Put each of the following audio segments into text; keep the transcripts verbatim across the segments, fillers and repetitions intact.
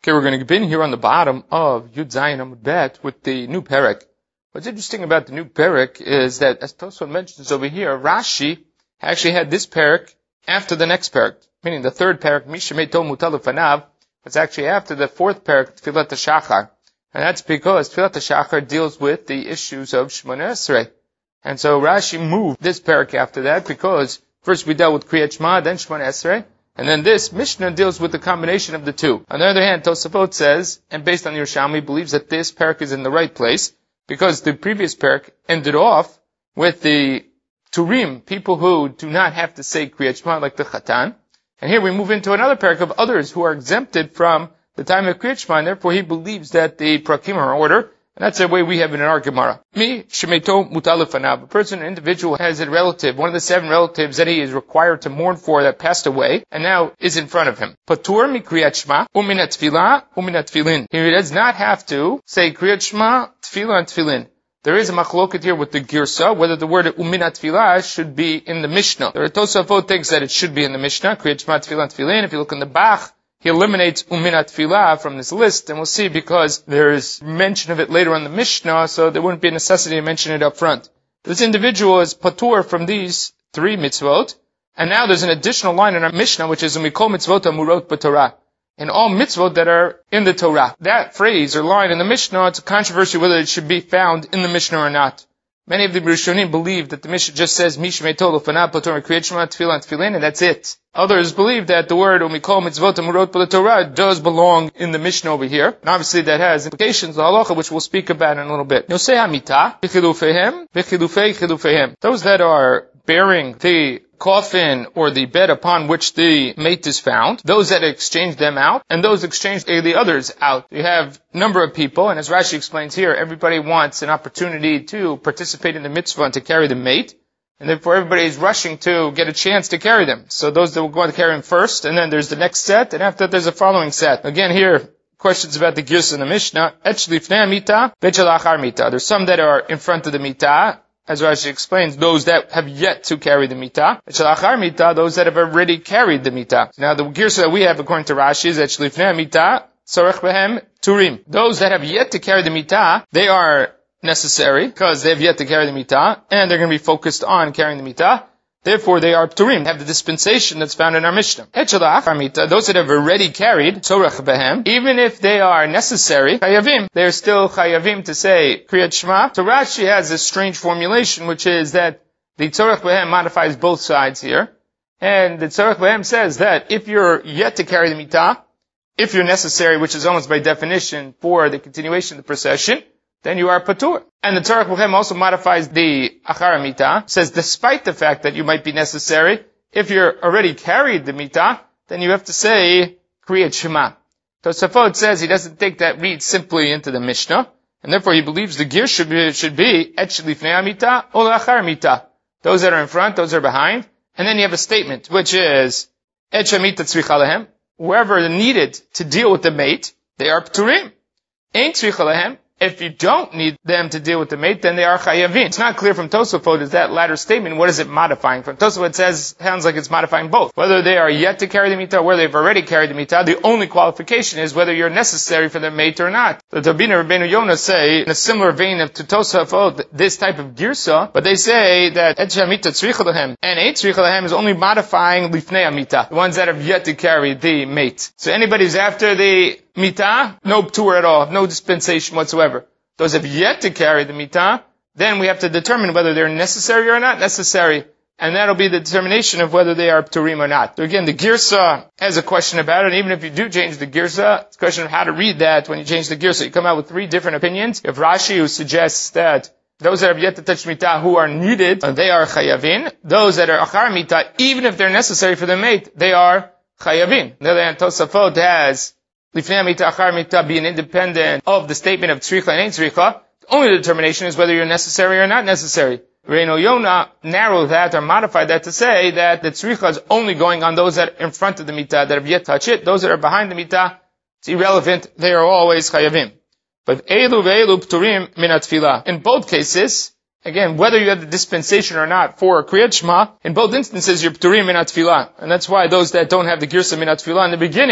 Okay, we're going to begin here on the bottom of Yud Zayin Amud Bet with the new perek. What's interesting about the new perek is that, as Tosfot mentions over here, Rashi actually had this perek after the next perek, meaning the third perek, Misha Meito Mutal Ufanav, was actually after the fourth perek, Tfilat HaShachar. And that's because Tfilat HaShachar deals with the issues of Shemona Esrei. And so Rashi moved this perek after that because first we dealt with Kriyat Shema, then Shemona Esrei. And then this Mishnah deals with the combination of the two. On the other hand, Tosafot says, and based on Yerushalmi, believes that this parak is in the right place, because the previous parak ended off with the Turim, people who do not have to say Kriyat Shema like the Chatan. And here we move into another parak of others who are exempted from the time of Kriyat Shema, and therefore he believes that the Prakim are in order. And that's the way we have it in our Gemara. Mi, shemeto mutal lefanav. A person, an individual, has a relative, one of the seven relatives that he is required to mourn for that passed away, and now is in front of him. Patur mi kriyat shema, umina tefillah, umina tefillin. He does not have to say kriyat shema, tefillah, and tefillin. There is a machloket here with the girsa, whether the word umina tefillah should be in the Mishnah. The Tosafot thinks that it should be in the Mishnah, kriyat shema, tefillah, and tefillin. If you look in the Bach, he eliminates Uminat Tfilah from this list, and we'll see because there is mention of it later on the Mishnah, so there wouldn't be a necessity to mention it up front. This individual is patur from these three mitzvot, and now there's an additional line in our Mishnah, which is Umikol mitzvot amurot b'Torah. In all mitzvot that are in the Torah. That phrase or line in the Mishnah, it's a controversy whether it should be found in the Mishnah or not. Many of the Rishonim believe that the Mishnah just says Mishmei Tolo Fanav Patur Kriyat Shema Tefillah and Tefillin, and that's it. Others believe that the word Umikol Mitzvot Amurot B'Torah does belong in the Mishnah over here. And obviously that has implications, the halacha, which we'll speak about in a little bit. Yosei Hamita B'Chilufeihem B'Chilufei Chilufeihem. Those that are bearing the coffin or the bed upon which the mate is found, those that exchange them out, and those exchange the others out. You have a number of people, and as Rashi explains here, everybody wants an opportunity to participate in the mitzvah and to carry the mate, and therefore everybody is rushing to get a chance to carry them. So those that will go to carry him first, and then there's the next set, and after that there's a following set. Again here, questions about the Girsa in the Mishnah. Etch lifnei mita, v'etch lachar mita. There's some that are in front of the mita, as Rashi explains, those that have yet to carry the mitah. Echelachar mitah, those that have already carried the mitah. Now the girsa that we have according to Rashi is echelifnei mitah, tzorech behem turim. Those that have yet to carry the mitah, they are necessary because they have yet to carry the mitah, and they're going to be focused on carrying the mitah. Therefore, they are turim, have the dispensation that's found in our Mishnah. Echelachar mitah, those that have already carried, tzorech behem, even if they are necessary, chayavim, they're still chayavim to say Kriyat Shema. So Rashi has this strange formulation, which is that the tzorech behem modifies both sides here. And the tzorech behem says that if you're yet to carry the mitah, if you're necessary, which is almost by definition for the continuation of the procession, then you are patur. And the Tzorech Behem also modifies the Achar Mitah, says despite the fact that you might be necessary, if you're already carried the Mitah, then you have to say Kriyat Shema. Tosafot says he doesn't take that read simply into the Mishnah, and therefore he believes the gear should be, should be Etch Lifnei Mitah or Achar Mitah. Those that are in front, those that are behind. And then you have a statement, which is Etch Mitah Tzricha Lehem. Whoever needed to deal with the mate, they are Pturim. Ain't Tzricha Lehem. If you don't need them to deal with the mate, then they are chayavin. It's not clear from Tosafot, is that latter statement, what is it modifying? From Tosafot it says, sounds like it's modifying both. Whether they are yet to carry the mitah, or whether they've already carried the mitah, the only qualification is whether you're necessary for the mate or not. The Tabina Rabbeinu Yonah say, in a similar vein of to Tosafot, this type of girsa, but they say that et shamita tzricha lehem, and et tzricha lehem is only modifying lifnei mitah, the ones that have yet to carry the mate. So anybody who's after the mitah, no ptur at all, no dispensation whatsoever. Those have yet to carry the mitah, then we have to determine whether they're necessary or not necessary. And that'll be the determination of whether they are pturim or not. So again, the girsa has a question about it, and even if you do change the girsa, it's a question of how to read that when you change the girsa. You come out with three different opinions. You have Rashi who suggests that those that have yet to touch mitah who are needed, they are chayavin. Those that are achar mitah, even if they're necessary for the mate, they are chayavin. On the other hand, Tosafot has Lifnei mitah, achar mitah being independent of the statement of tzricha and ain't tzricha. The only determination is whether you're necessary or not necessary. Reino Yonah narrowed that or modified that to say that the tzricha is only going on those that are in front of the mitah that have yet to touch it. Those that are behind the mitah, it's irrelevant. They are always chayavim. But eilu ve'eilu pturim min atfilah. In both cases, again, whether you have the dispensation or not for Kriyat Shema, in both instances you're pturim min atfilah. And that's why those that don't have the girsa min atfilah in the beginning,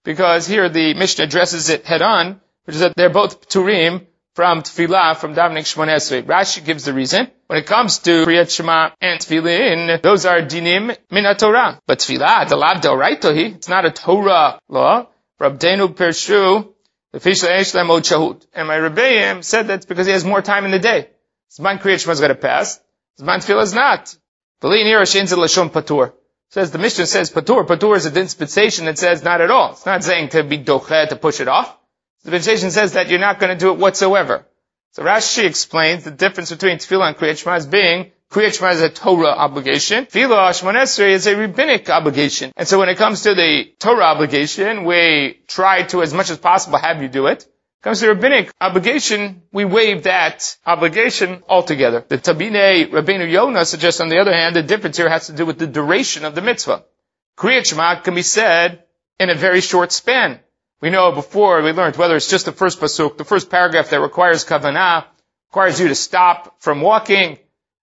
because here the Mishnah addresses it head on, which is that they're both pturim from tefillah, from davening Shmoneh Esrei. Rashi gives the reason. When it comes to Kriyat Shema and tefillin, those are dinim min haTorah. But tefillah, the lav d'oraita, it's not a Torah law. Rabbeinu Pershu, the fish le'esh od shahut. And my Rebbeim said that's because he has more time in the day. Zman Kriyat Shema is going to pass. Zman tefillah is not. V'li nira shein ze lashon patur. Says the Mishnah says patur. Patur is a dispensation that says not at all. It's not saying to be doche, to push it off. The dispensation says that you're not going to do it whatsoever. So Rashi explains the difference between tefillah and Kriyat Shema as being Kriyat Shema is a Torah obligation. Tefillah Shmoneh Esrei is a rabbinic obligation. And so when it comes to the Torah obligation, we try to, as much as possible, have you do it. When it comes to the rabbinic obligation, we waive that obligation altogether. The Tabinei Rabbeinu Yonah suggests, on the other hand, the difference here has to do with the duration of the mitzvah. Kriyat Shema can be said in a very short span. We know before we learned whether it's just the first pasuk, the first paragraph that requires kavanah, requires you to stop from walking,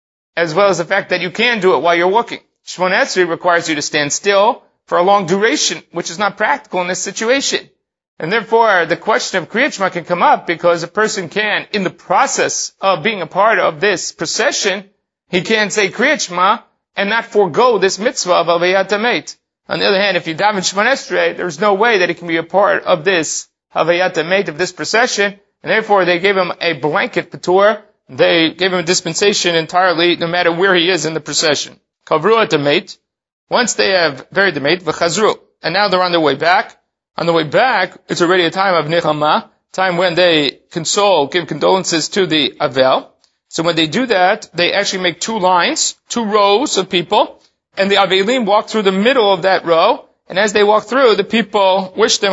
as well as the fact that you can do it while you're walking. Shmoneh Esrei requires you to stand still for a long duration, which is not practical in this situation. And therefore, the question of Kriyat Shema can come up because a person can, in the process of being a part of this procession, he can say Kriyat Shema and not forego this mitzvah of Havayat Hamet. On the other hand, if you daven Shmoneh Esrei, there's no way that he can be a part of this Havayat Hamet, of this procession, and therefore they gave him a blanket patur. They gave him a dispensation entirely, no matter where he is in the procession. Kavru at Hamet. Once they have buried the mate, v'chazru, and now they're on their way back. On the way back, it's already a time of nechama, time when they console, give condolences to the avel. So when they do that, they actually make two lines, two rows of people. And the Avelim walk through the middle of that row, and as they walk through, the people wish them,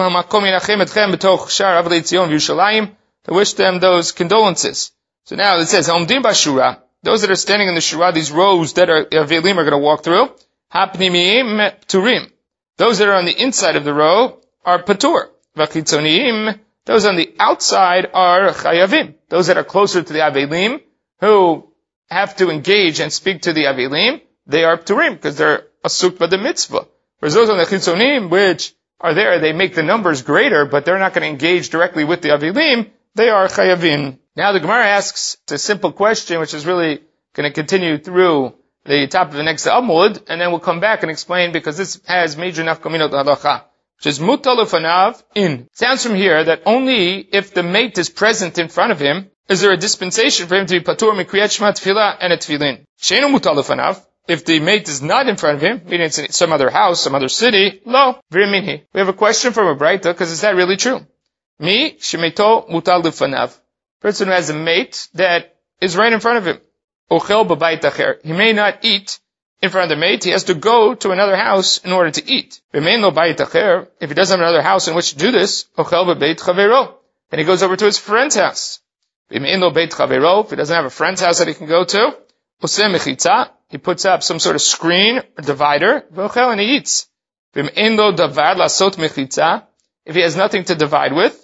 they wish them those condolences. So now it says, those that are standing in the shura, these rows that are, the Avelim are going to walk through, hapnimiyim turim. Those that are on the inside of the row are patur. Vachitzoniyim, those on the outside are chayavim. Those that are closer to the Avelim, who have to engage and speak to the Avelim, they are pturim, because they're asuk by the mitzvah. Whereas those on the chitzonim, which are there, they make the numbers greater, but they're not going to engage directly with the avilim, they are chayavim. Now the Gemara asks a simple question, which is really going to continue through the top of the next Amud, and then we'll come back and explain, because this has major nafkaminot halacha, which is mutal ufanav in. It sounds from here that only if the mate is present in front of him, is there a dispensation for him to be patur mikriyat shema tefillah and a tefillin. Sheinu mutal ufanav. If the mate is not in front of him, meaning it's in some other house, some other city, lo, v'riminhi. We have a question from a Braita, because is that really true? Mi, shemeto mutal lefanav. Person who has a mate that is right in front of him. Ochel b'bayit acher. He may not eat in front of the mate, he has to go to another house in order to eat. V'mein lo bayit acher. If he doesn't have another house in which to do this, ochel b'beit chavero. Then he goes over to his friend's house. V'mein lo beit chavero. If he doesn't have a friend's house that he can go to, oseh mechitza. He puts up some sort of screen, or divider, and he eats. If he has nothing to divide with,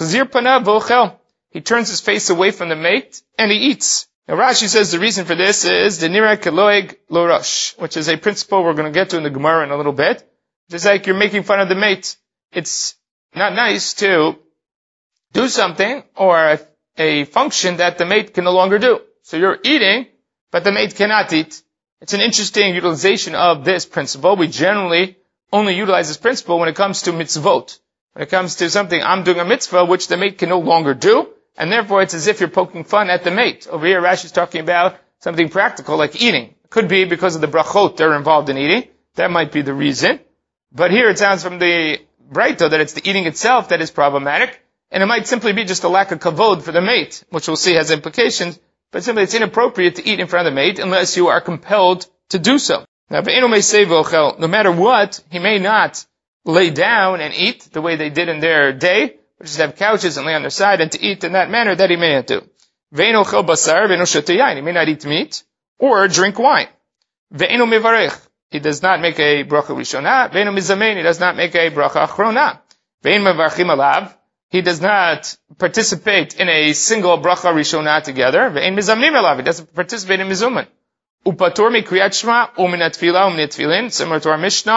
he turns his face away from the mate, and he eats. Now Rashi says the reason for this is the nira keloeg lo rosh, which is a principle we're going to get to in the Gemara in a little bit. It's like you're making fun of the mate. It's not nice to do something, or a, a function that the mate can no longer do. So you're eating, but the mate cannot eat. It's an interesting utilization of this principle. We generally only utilize this principle when it comes to mitzvot. When it comes to something, I'm doing a mitzvah, which the mate can no longer do, and therefore it's as if you're poking fun at the mate. Over here, Rashi is talking about something practical, like eating. It could be because of the brachot that are involved in eating. That might be the reason. But here it sounds from the Braita that it's the eating itself that is problematic, and it might simply be just a lack of kavod for the mate, which we'll see has implications. But simply it's inappropriate to eat in front of the mate unless you are compelled to do so. Now, no matter what, he may not lay down and eat the way they did in their day, which is to have couches and lay on their side and to eat in that manner that he may not do. He may not eat meat or drink wine. He does not make a bracha rishona. He does not make a bracha achrona. He does not participate in a single bracha rishona together. He doesn't participate in mizuman. Upatur mi kriyat shema u'min atfilah u'min atfilin, similar to our Mishnah.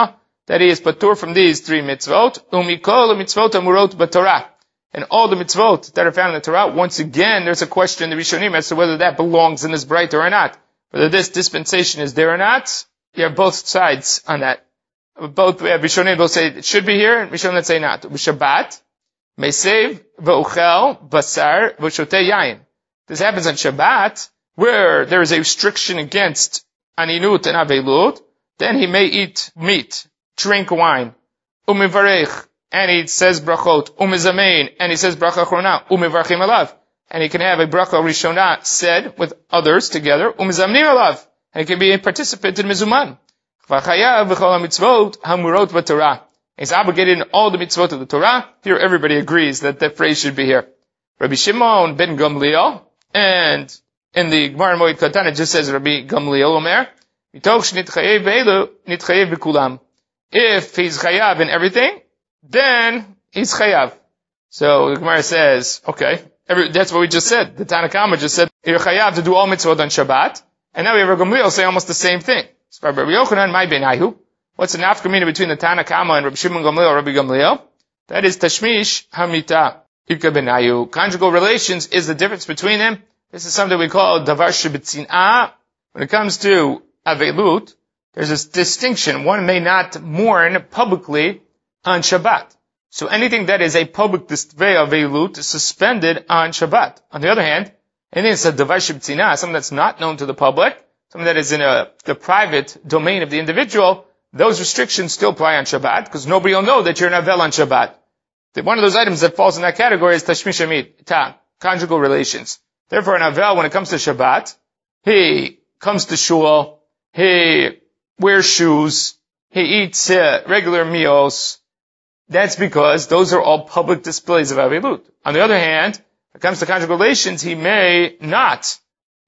that he is patur from these three mitzvot, umikol mitzvot amurot b'Torah. And all the mitzvot that are found in the Torah, once again, there's a question in the Rishonim as to whether that belongs in this Braita or not. Whether this dispensation is there or not, you have both sides on that. Both, we have Rishonim both say it should be here, and Rishonim that say not. Shabbat, mesev, v'uchel, basar, v'shotei yain. This happens on Shabbat, where there is a restriction against aninut and avelut, then he may eat meat, drink wine, umivarech, and he says brachot, umizamein, and he says bracha achrona, umivarchim alav, and he can have a bracha rishona said with others together, umizamnim alav, and he can be a participant in mizuman. V'chayav v'chol mitzvot hamurot b'Torah. He's obligated in all the mitzvot of the Torah. Here everybody agrees that that phrase should be here. Rabbi Shimon ben Gamliel, and in the Gemara Moed Katan it just says Rabbi Gamliel Omer, mitoch shnitchayev ve'elu nitchayev b'kulam. If he's chayav in everything, then he's chayav. So the Gemara says, okay, every, that's what we just said. The Tanna Kama just said, you're chayav to do all mitzvot on Shabbat. And now we have Rabbi Gamliel say almost the same thing. So Rabbi Yochanan, my benayu. What's the nafkamina between the Tanna Kama and Rabbi Shimon Gamliel or Rabbi Gamliel? That is tashmish hamita ika benayu. Conjugal relations is the difference between them. This is something we call davar shebetzin'ah. When it comes to avelut, there's this distinction. One may not mourn publicly on Shabbat. So anything that is a public display of avelut is suspended on Shabbat. On the other hand, anything that's a davar shebetzin'ah, something that's not known to the public, something that is in a, the private domain of the individual, those restrictions still apply on Shabbat, because nobody will know that you're an avel on Shabbat. One of those items that falls in that category is tashmish hamita, conjugal relations. Therefore, an avel, when it comes to Shabbat, he comes to shul, he wears shoes, he eats uh, regular meals. That's because those are all public displays of avelut. On the other hand, when it comes to conjugal relations, he may not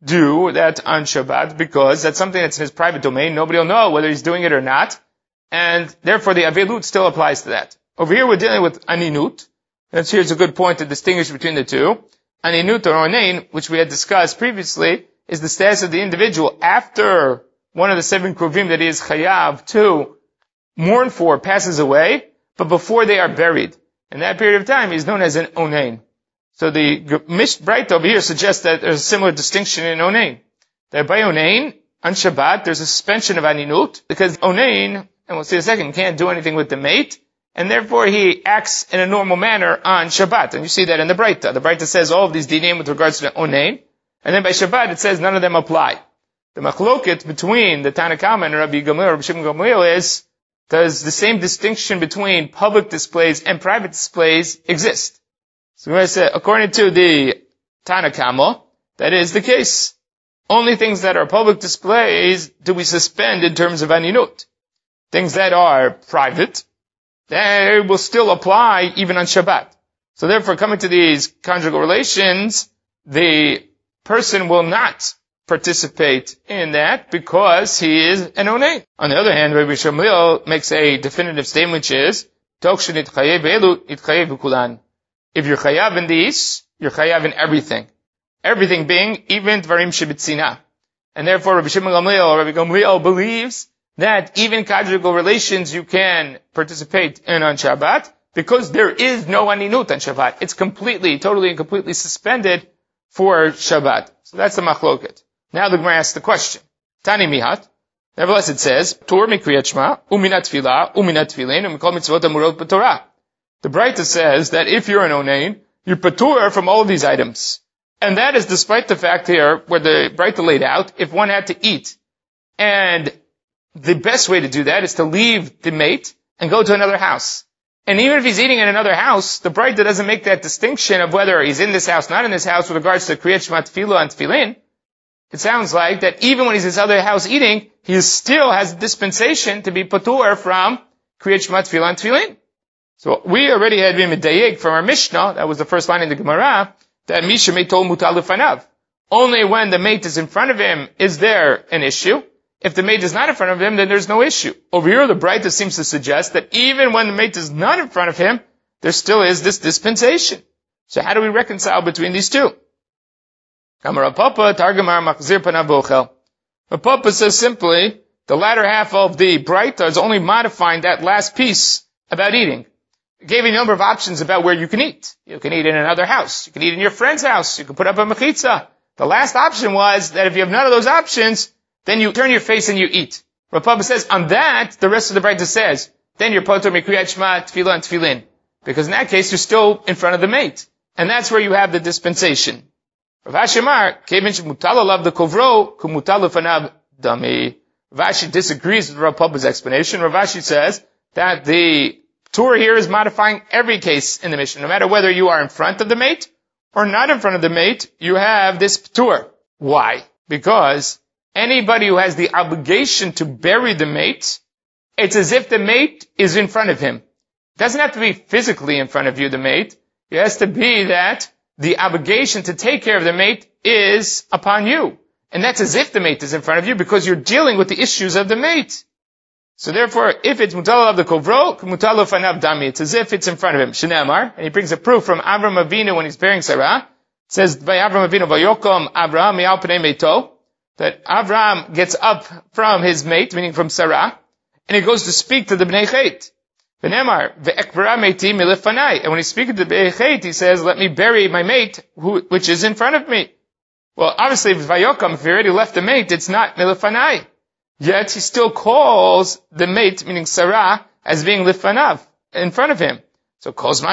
do that on Shabbat because that's something that's in his private domain. Nobody will know whether he's doing it or not. And therefore the avelut still applies to that. Over here we're dealing with aninut. That's here's a good point to distinguish between the two. Aninut or onein, which we had discussed previously, is the status of the individual after one of the seven kruvim that he is chayav to mourn for passes away, but before they are buried. In that period of time, he's known as an onein. So the Mishnah Braita over here suggests that there's a similar distinction in onein. That by onein, on Shabbat, there's a suspension of aninut, because onein, and we'll see in a second, can't do anything with the mate, and therefore he acts in a normal manner on Shabbat. And you see that in the Braita. The Braita says all of these dinim with regards to the onein, and then by Shabbat it says none of them apply. The machloket between the Tanna Kama and Rabbi Gamliel, Rabbi Shimon Gamliel is, does the same distinction between public displays and private displays exist? So we say, according to the Tanna Kama, that is the case. Only things that are public displays do we suspend in terms of aninut. Things that are private, they will still apply even on Shabbat. So therefore, coming to these conjugal relations, the person will not participate in that because he is an onein. On the other hand, Rabbi Shmuel makes a definitive statement, which is, if you're chayav in these, you're chayav in everything. Everything being even dvarim shebetzina. And therefore, Rabbi Shimon Gamliel, Rabbi Gamliel believes that even conjugal relations you can participate in on Shabbat, because there is no aninut on Shabbat. It's completely, totally and completely suspended for Shabbat. So that's the machloket. Now the Gemara asks the question. Tani mihat. Nevertheless it says, Tur mikriyat shma, uminat tefillah, uminat tefillin, umikol mitzvot amurot b'Torah. The Braita says that if you're an onein, you're patur from all of these items. And that is despite the fact here, where the Braita laid out, if one had to eat. And the best way to do that is to leave the mate and go to another house. And even if he's eating in another house, the Braita doesn't make that distinction of whether he's in this house, not in this house, with regards to kriyat shma, tefillah, and tefillin. It sounds like that even when he's in his other house eating, he still has dispensation to be patur from kriyat shma, tefillah, and tefillin. So we already had been medayek from our Mishnah, that was the first line in the Gemara, that misha meitol mutal lefanav. Only when the mate is in front of him is there an issue. If the mate is not in front of him, then there's no issue. Over here, the Braita seems to suggest that even when the mate is not in front of him, there still is this dispensation. So how do we reconcile between these two? Kamar Papa, Targamar Machzir Panav Bochel. Papa says simply the latter half of the Braita is only modifying that last piece about eating. It gave you a number of options about where you can eat. You can eat in another house. You can eat in your friend's house. You can put up a mechitza. The last option was that if you have none of those options, then you turn your face and you eat. Rav Papa says, on that, the rest of the Braita says, then you're poter mikriyat shema, tefillah, and tefillin. Because in that case, you're still in front of the mate. And that's where you have the dispensation. Rav Ashi Amar, kevin shemutal alav the kovro, kumutal lefanav dami. Rav Ashi disagrees with Rav Papa's explanation. Rav Ashi says that the Torah here is modifying every case in the Mishnah. No matter whether you are in front of the mate or not in front of the mate, you have this Torah. Why? Because anybody who has the obligation to bury the mate, it's as if the mate is in front of him. It doesn't have to be physically in front of you, the mate. It has to be that the obligation to take care of the mate is upon you. And that's as if the mate is in front of you because you're dealing with the issues of the mate. So therefore, if it's mutal of the kovro, mutal fanav dami, it's as if it's in front of him. Shneamar, and he brings a proof from Avram Avinu when he's burying Sarah. It says by Avram Avinu, vayokom Avraham mi'al pnei meito, that Avram gets up from his mate, meaning from Sarah, and he goes to speak to the Bnei Chet. V'nemar, ve'ekbara meiti milifanai. And when he's speaking to the Bnei Chet, he says, let me bury my mate, who, which is in front of me. Well, obviously, if vayokom, if he already left the mate, it's not milifanai. Yet he still calls the mate, meaning Sarah, as being lifanav, in front of him. So,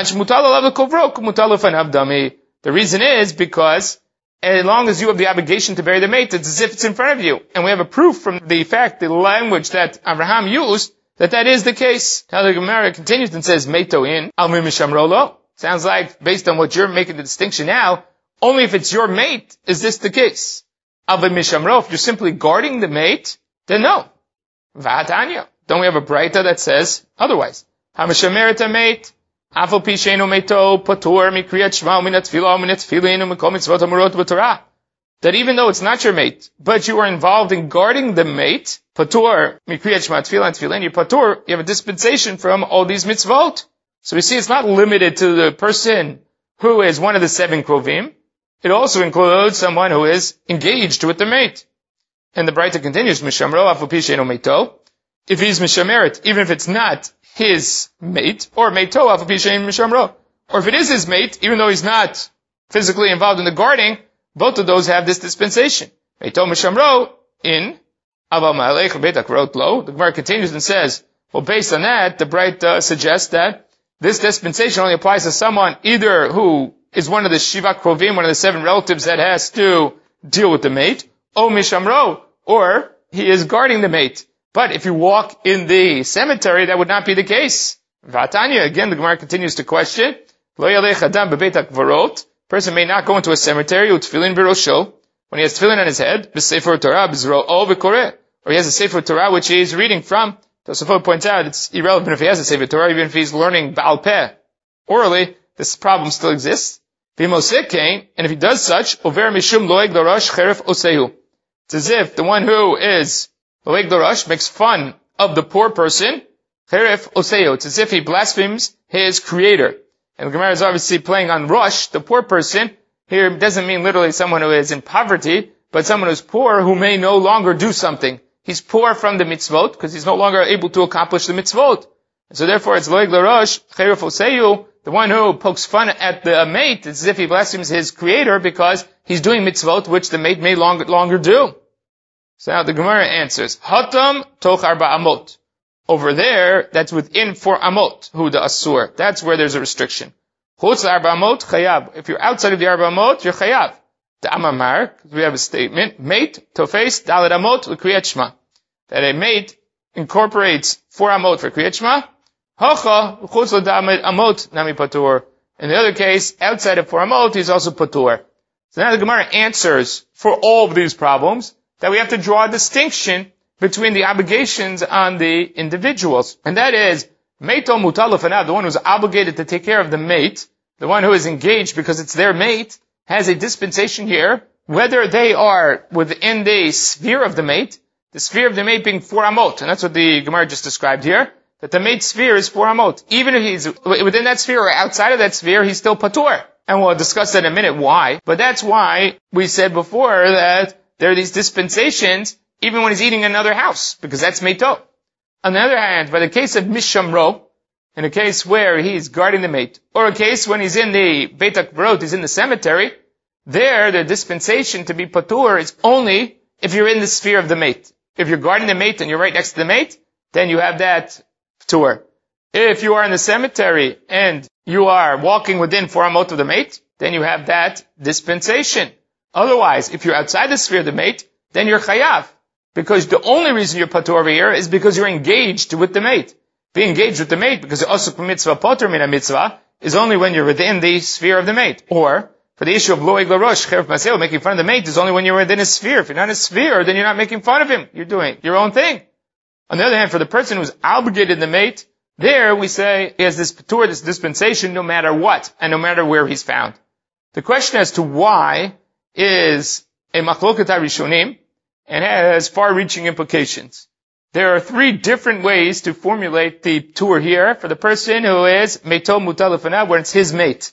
the reason is because as long as you have the obligation to bury the mate, it's as if it's in front of you. And we have a proof from the fact, the language that Abraham used, that that is the case. Now the Gemara continues and says, Meito in, Almi Mishamrolo. Sounds like, based on what you're making the distinction now, only if it's your mate is this the case. Almi Mishamro, if you're simply guarding the mate, then no. Va'atanya. Don't we have a Braita that says otherwise? Hamishamerita mate, afal pi sheino meito, patur, mikriyat shema, minat tefillah, minat tefillin, umikol mitzvot amurot b'torah. That even though it's not your mate, but you are involved in guarding the mate, patur, mikriyat shema, tefillah, and tefillin, you patur, you have a dispensation from all these mitzvot. So we see it's not limited to the person who is one of the seven krovim. It also includes someone who is engaged with the mate. And the Braita continues, Mishamro, afu pi sheino meito. If he's Mishameret, even if it's not his mate, or meito, afu pi sheino Mishamro. Or if it is his mate, even though he's not physically involved in the guarding, both of those have this dispensation. Meito Mishamro, in, aval ma'alech beit hakrot lo. The Gemara continues and says, well, based on that, the Braita suggests that this dispensation only applies to someone either who is one of the Shiva Krovim, one of the seven relatives that has to deal with the mate, O Mishamro, or he is guarding the mate. But if you walk in the cemetery, that would not be the case. Vatanya, again, the Gemara continues to question, Lo yalech adam bebeit hakvarot, person may not go into a cemetery, utfilin birosho, when he has tefillin on his head, b'sefer Torah, b'zro'o v'koreh, or he has a sefer Torah which he is reading from. Tosafot points out it's irrelevant if he has a sefer Torah, even if he's learning Baal Peh. Orally, this problem still exists. V'moseh and if he does such, over mishum loeg dorosh cheref osehu. It's as if the one who is loeg dorosh makes fun of the poor person, cheref osehu. It's as if he blasphemes his creator. And the Gemara is obviously playing on rosh, the poor person. Here doesn't mean literally someone who is in poverty, but someone who's poor who may no longer do something. He's poor from the mitzvot, because he's no longer able to accomplish the mitzvot. And so therefore it's loeg dorosh, cheref osehu. The one who pokes fun at the mate, it's as if he blasphemes his creator because he's doing mitzvot which the mate may longer, longer do. So now the Gemara answers, Hatam toch arba amot. Over there, that's within four amot, who the asur. That's where there's a restriction. Chutz arba amot chayav. If you're outside of the arba amot, you're chayav. The amamar, we have a statement, mate tofes dalet amot l'kriyat shema. That a mate incorporates four amot for kriyat shema. Hacha, chutz l'damet amot nami patur. In the other case, outside of four amot, he's also patur. So now the Gemara answers for all of these problems that we have to draw a distinction between the obligations on the individuals. And that is, meito mutal lefanav, the one who's obligated to take care of the mate, the one who is engaged because it's their mate, has a dispensation here, whether they are within the sphere of the mate, the sphere of the mate being four amot, and that's what the Gemara just described here, that the mate's sphere is four amot. Even if he's within that sphere or outside of that sphere, he's still patur. And we'll discuss that in a minute why. But that's why we said before that there are these dispensations even when he's eating in another house, because that's meito. On the other hand, by the case of mishamro, in a case where he's guarding the mate, or a case when he's in the Beit HaKbarot, he's in the cemetery, there the dispensation to be patur is only if you're in the sphere of the mate. If you're guarding the mate and you're right next to the mate, then you have that patur. If you are in the cemetery and you are walking within four amot of the mate, then you have that dispensation. Otherwise, if you're outside the sphere of the mate, then you're chayav. Because the only reason you're patur over here is because you're engaged with the mate. Being engaged with the mate, because osuk mitzvah potur min mitzvah, is only when you're within the sphere of the mate. Or, for the issue of loeg larosh, cheref maseo, making fun of the mate, is only when you're within a sphere. If you're not in a sphere, then you're not making fun of him. You're doing your own thing. On the other hand, for the person who's obligated the mate, there we say he has this patur, this dispensation, no matter what, and no matter where he's found. The question as to why is a machloket harishonim, and has far-reaching implications. There are three different ways to formulate the patur here for the person who is meito mutal lefanav, where it's his mate.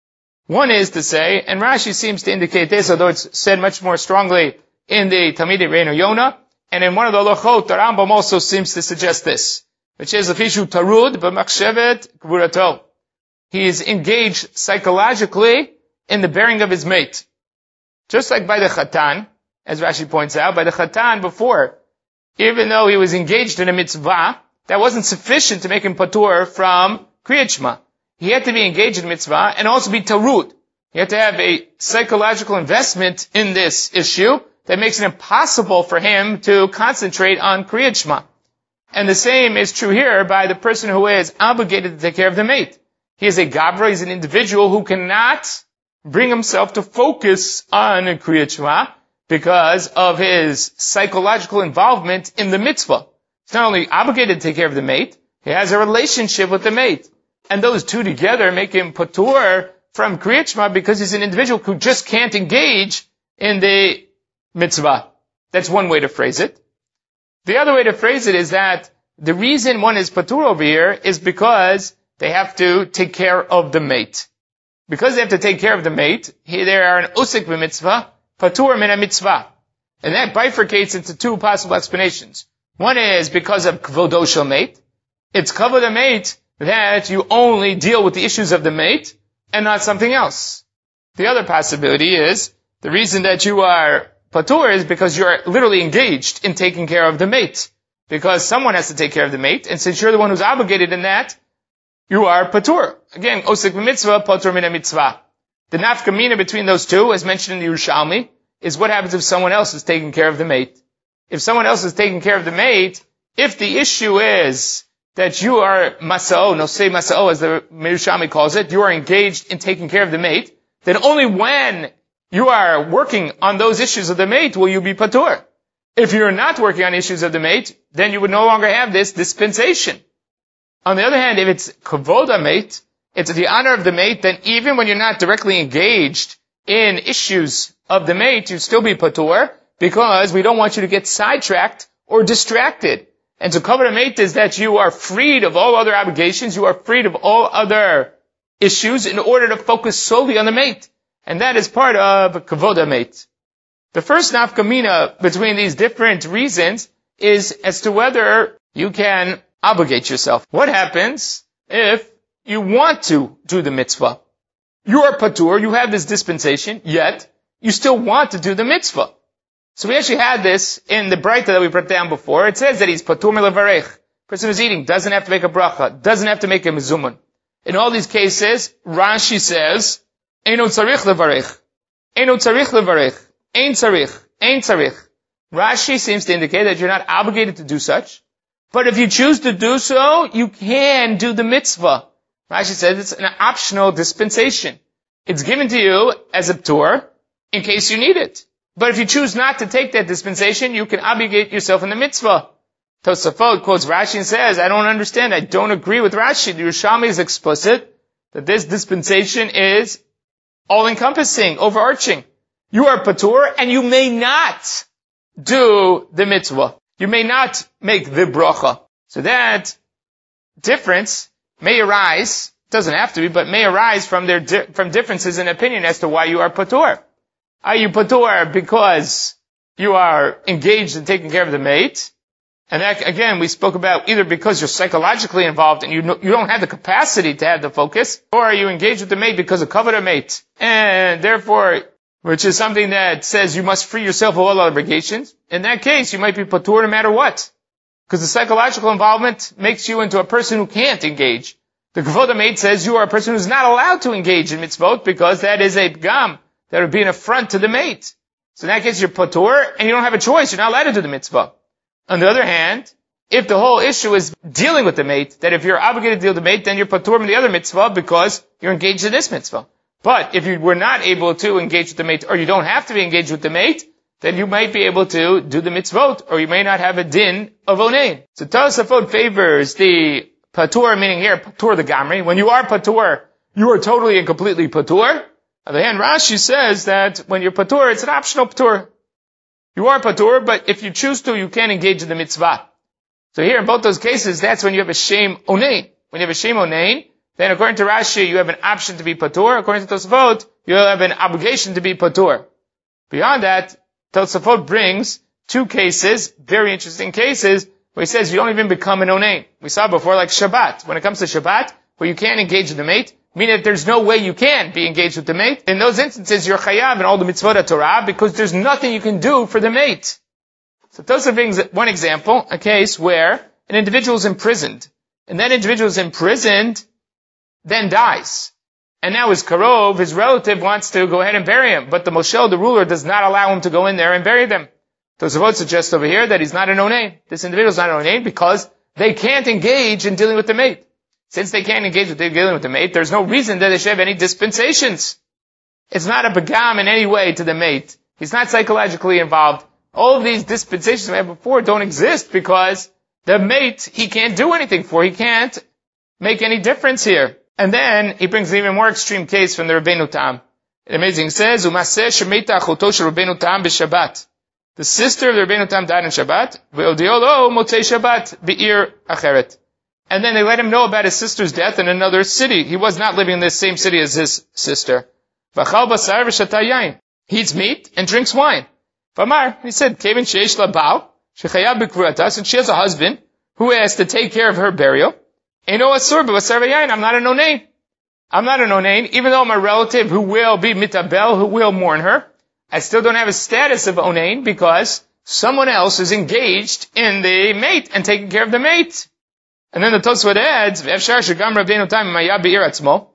One is to say, and Rashi seems to indicate this, although it's said much more strongly in the Talmidei Reinu Yonah, and in one of the halachot, the Rambam also seems to suggest this, which is Afishu Tarud b'machshevet kvurato. He is engaged psychologically in the bearing of his mate. Just like by the Chatan, as Rashi points out, by the Chatan before, even though he was engaged in a mitzvah, that wasn't sufficient to make him patur from Kriyat Shema. He had to be engaged in mitzvah and also be tarud. He had to have a psychological investment in this issue that makes it impossible for him to concentrate on Kriyat Shema. And the same is true here by the person who is obligated to take care of the mate. He is a gavra, he's an individual who cannot bring himself to focus on Kriyat Shema because of his psychological involvement in the mitzvah. He's not only obligated to take care of the mate, he has a relationship with the mate. And those two together make him patur from Kriyat Shema because he's an individual who just can't engage in the mitzvah. That's one way to phrase it. The other way to phrase it is that the reason one is patur over here is because they have to take care of the mate. Because they have to take care of the mate, here they are an usik b'mitzvah, patur min mitzvah. And that bifurcates into two possible explanations. One is because of kvodo shel mate. It's kavod mate that you only deal with the issues of the mate and not something else. The other possibility is the reason that you are patur is because you're literally engaged in taking care of the mate. Because someone has to take care of the mate, and since you're the one who's obligated in that, you are patur. Again, osik b'mitzvah, patur min mitzvah. The nafkamina between those two, as mentioned in the Yerushalmi, is what happens if someone else is taking care of the mate. If someone else is taking care of the mate, if the issue is that you are masa'o, nosei masa'o, as the Yerushalmi calls it, you are engaged in taking care of the mate, then only when you are working on those issues of the mate will you be patur. If you're not working on issues of the mate, then you would no longer have this dispensation. On the other hand, if it's kavod mate, it's the honor of the mate, then even when you're not directly engaged in issues of the mate, you'd still be patur, because we don't want you to get sidetracked or distracted. And to cover the mate is that you are freed of all other obligations, you are freed of all other issues in order to focus solely on the mate. And that is part of kavod mate. The first nafkamina between these different reasons is as to whether you can obligate yourself. What happens if you want to do the mitzvah? You are patur, you have this dispensation, yet you still want to do the mitzvah. So we actually had this in the Breita that we brought down before. It says that he's patur milavarech. Person who's eating doesn't have to make a bracha, doesn't have to make a mezuman. In all these cases, Rashi says, Eino tzarich levarech. Eino tzarich levarech. Ein tzarich. Ein tzarich. Rashi seems to indicate that you're not obligated to do such. But if you choose to do so, you can do the mitzvah. Rashi says it's an optional dispensation. It's given to you as a ptur in case you need it. But if you choose not to take that dispensation, you can obligate yourself in the mitzvah. Tosafot quotes Rashi and says, I don't understand, I don't agree with Rashi. The Yerushalmi is explicit that this dispensation is all-encompassing, overarching. You are patur and you may not do the mitzvah. You may not make the bracha. So that difference may arise, doesn't have to be, but may arise from their di- from differences in opinion as to why you are patur. Are you patur because you are engaged in taking care of the mate. And that, again, we spoke about either because you're psychologically involved and you know, you don't have the capacity to have the focus, or you engage with the mate because of kavod mate. And therefore, which is something that says you must free yourself of all obligations. In that case, you might be patur no matter what. Because the psychological involvement makes you into a person who can't engage. The kavod mate says you are a person who's not allowed to engage in mitzvot because that is a pgam. That would be an affront to the mate. So in that case, you're patur and you don't have a choice. You're not allowed to do the mitzvah. On the other hand, if the whole issue is dealing with the mate, that if you're obligated to deal with the mate, then you're patur from the other mitzvah because you're engaged in this mitzvah. But if you were not able to engage with the mate, or you don't have to be engaged with the mate, then you might be able to do the mitzvot, or you may not have a din of onein. So Tosafot favors the patur, meaning here, patur the gamri. When you are patur, you are totally and completely patur. On the other hand, Rashi says that when you're patur, it's an optional patur. You are patur, but if you choose to, you can engage in the mitzvah. So here, in both those cases, that's when you have a shame onein. When you have a shame onein, then according to Rashi, you have an option to be patur. According to Tosafot, you have an obligation to be patur. Beyond that, Tosafot brings two cases, very interesting cases, where he says you don't even become an onein. We saw before, like Shabbat. When it comes to Shabbat, where you can't engage with the mate, meaning that there's no way you can be engaged with the mate. In those instances, you're chayav in all the mitzvot of Torah, because there's nothing you can do for the mate. So Tosafot brings one example, a case where an individual is imprisoned, and that individual is imprisoned, then dies. And now his karov, his relative, wants to go ahead and bury him, but the moshel, the ruler, does not allow him to go in there and bury them. Tosafot suggests over here that he's not an onein. This individual is not an onein because they can't engage in dealing with the mate. Since they can't engage with dealing with the mate, there's no reason that they should have any dispensations. It's not a begam in any way to the mate. He's not psychologically involved. All of these dispensations we had before don't exist because the mate, he can't do anything for. He can't make any difference here. And then he brings an even more extreme case from the Rabbeinu Tam. It amazing says, Umaseh shemita achoto shel Rabbeinu Tam b'Shabbat. The sister of the Rabbeinu Tam died on Shabbat. Ve'odio lo motzei Shabbat be'ir acheret. And then they let him know about his sister's death in another city. He was not living in the same city as his sister. V'chal basar v'shata yain. He eats meat and drinks wine. V'amar, he said, Kevin sheish la ba'al, shechayav b'kvurata, since she has a husband who has to take care of her burial. Eino asur b'basar v'yain, I'm not an onein. I'm not an onein, even though I'm a relative who will be mitabel, who will mourn her. I still don't have a status of onein because someone else is engaged in the mate and taking care of the mate. And then the Tosfot adds, V'efshar shegam Rabbeinu Tam maya be'ir atzmo.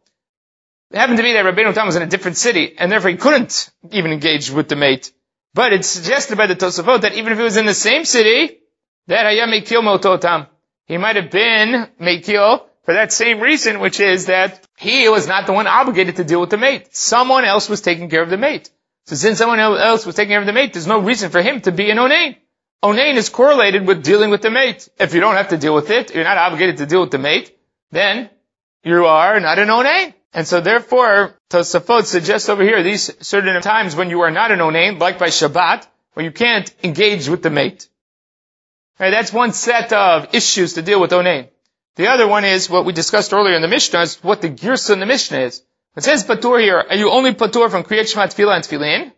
It happened to be that Rabbeinu Tam was in a different city, and therefore he couldn't even engage with the mate. But it's suggested by the Tosafot that even if he was in the same city, that haya mekil moto tam. He might have been mekil for that same reason, which is that he was not the one obligated to deal with the mate. Someone else was taking care of the mate. So since someone else was taking care of the mate, there's no reason for him to be an onein. Onein is correlated with dealing with the mate. If you don't have to deal with it, you're not obligated to deal with the mate, then you are not an onein. And so therefore, Tosafot suggests over here these certain times when you are not an onein, like by Shabbat, where you can't engage with the mate. Right, that's one set of issues to deal with onein. The other one is what we discussed earlier in the Mishnah, is what the girsa in the Mishnah is. It says patur here, are you only patur from Kriyat Shema, Tefillah, and Tefillin?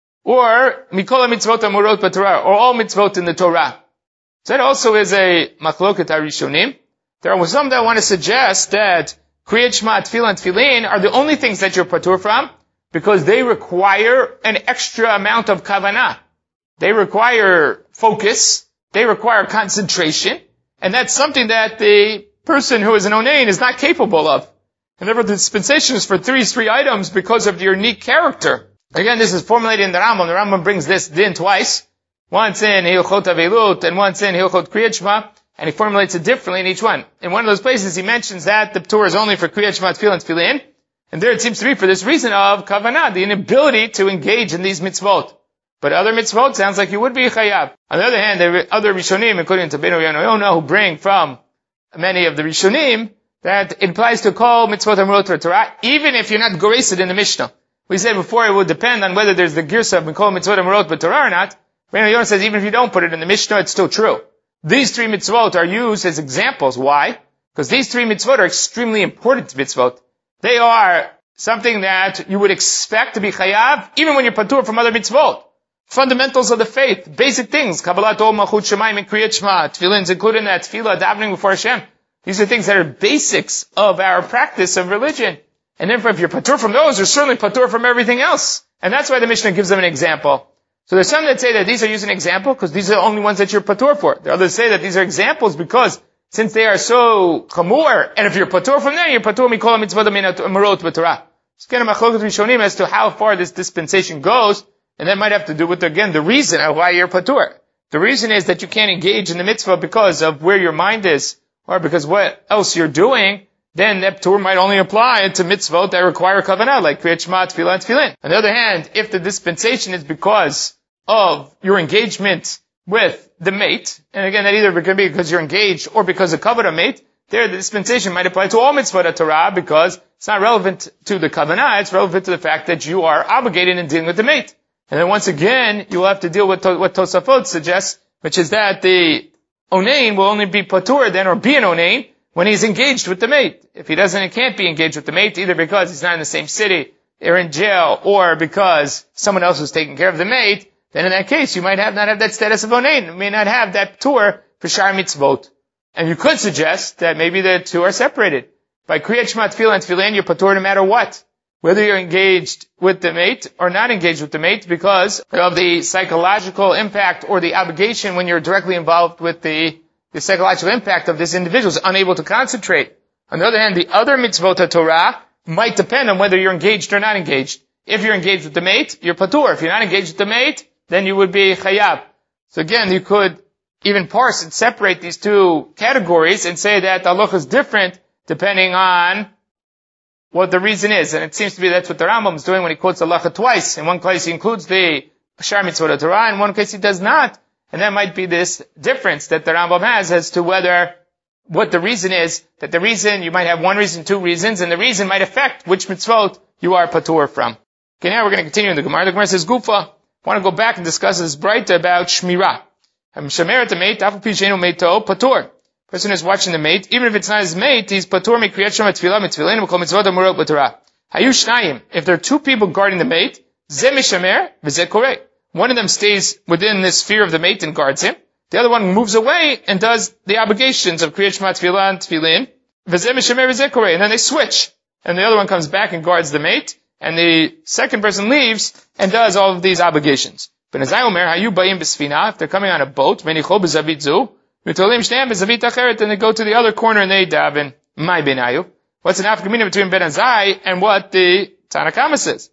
Or Mikola mitzvot amurot b'Torah, or all mitzvot in the Torah. So that also is a machloket harishonim. There are some that want to suggest that Kriyat Shema, Tefillah, and Tefillin are the only things that you're patur from, because they require an extra amount of kavanah. They require focus, they require concentration, and that's something that the person who is an onein is not capable of. And therefore the dispensation is for three, three items because of your unique character. Again, this is formulated in the Rambam. The Rambam brings this din twice. Once in Hilchot Avelut and once in Hilchot Kriyat Shema. And he formulates it differently in each one. In one of those places he mentions that the Torah is only for Kriyat Shema, Tefillah, and Tefillin. And there it seems to be for this reason of kavanah, the inability to engage in these mitzvot. But other mitzvot sounds like you would be chayav. On the other hand, there are other Rishonim, including Tabeno Yanoyona, who bring from many of the Rishonim that it applies to call mitzvot amurot Torah, even if you're not goresid in the Mishnah. We said before it would depend on whether there's the girsa of Mikol mitzvot amurot b'Torah or not. Rabbeinu Yonah says even if you don't put it in the Mishnah, it's still true. These three mitzvot are used as examples. Why? Because these three mitzvot are extremely important mitzvot. They are something that you would expect to be chayav, even when you're patur from other mitzvot. fundamentals of the faith, basic things. Kabbalat Ol Malchut Shemayim and Kriyat Shema. Tefillin's included in that. Tefillah, davening before Hashem. These are things that are basics of our practice of religion. And therefore, if you're patur from those, you're certainly patur from everything else. And that's why the Mishnah gives them an example. So there's some that say that these are using an example because these are the only ones that you're patur for. There are others say that these are examples because since they are so chamur, and if you're patur from them, you're patur mikol mitzvot marot b'Torah. So again, a machloket rishonim as to how far this dispensation goes, and that might have to do with, again, the reason of why you're patur. The reason is that you can't engage in the mitzvah because of where your mind is, or because what else you're doing, then that patur might only apply to mitzvot that require kavanah, like Kriyat Shema, Tefillah, and Tefillin. On the other hand, if the dispensation is because of your engagement with the mate, and again, that either can be because you're engaged or because of kavanah mate, there the dispensation might apply to all mitzvot of Torah because it's not relevant to the kavanah, it's relevant to the fact that you are obligated in dealing with the mate. And then once again, you will have to deal with to, what Tosafot suggests, which is that the onain will only be patur then, or be an onain, when he's engaged with the mate. If he doesn't, he can't be engaged with the mate, either because he's not in the same city, or in jail, or because someone else is taking care of the mate, then in that case, you might have not have that status of onain. You may not have that patur for shar mitzvot. And you could suggest that maybe the two are separated. By Kriyat Shema, Tefillah, and Tefillin, you're patur no matter what. Whether you're engaged with the mate or not engaged with the mate, because of the psychological impact or the obligation when you're directly involved with the, the psychological impact of this individual is unable to concentrate. On the other hand, the other mitzvot of Torah might depend on whether you're engaged or not engaged. If you're engaged with the mate, you're patur. If you're not engaged with the mate, then you would be chayab. So again, you could even parse and separate these two categories and say that the halacha is different depending on what the reason is. And it seems to be that's what the Rambam is doing when he quotes the halacha twice. In one case he includes the shar mitzvot of Torah, in one case he does not. And that might be this difference that the Rambam has as to whether, what the reason is, that the reason, you might have one reason, two reasons, and the reason might affect which mitzvot you are patur from. Okay, now we're going to continue in the Gemara. The Gemara says, Gufa, I want to go back and discuss this Braita about Shmirah. Shamer the mate, afu pi sheinu meito, patur. Person who's watching the mate, even if it's not his mate, he's patur mi kriyat shema tefillah mitzvillin v'kol mitzvot amurot b'Torah. Hayu shnayim. If there are two people guarding the mate, ze mishamer v'ze koreh. One of them stays within the sphere of the mate and guards him. The other one moves away and does the obligations of kriyat shema tefillah and tefillin. V'ze mishamer v'ze koreh. And then they switch. And the other one comes back and guards the mate. And the second person leaves and does all of these obligations. If they're coming on a boat, and they go to the other corner and they daven. What's an African meaning between Ben Azai and what the Tanakama says?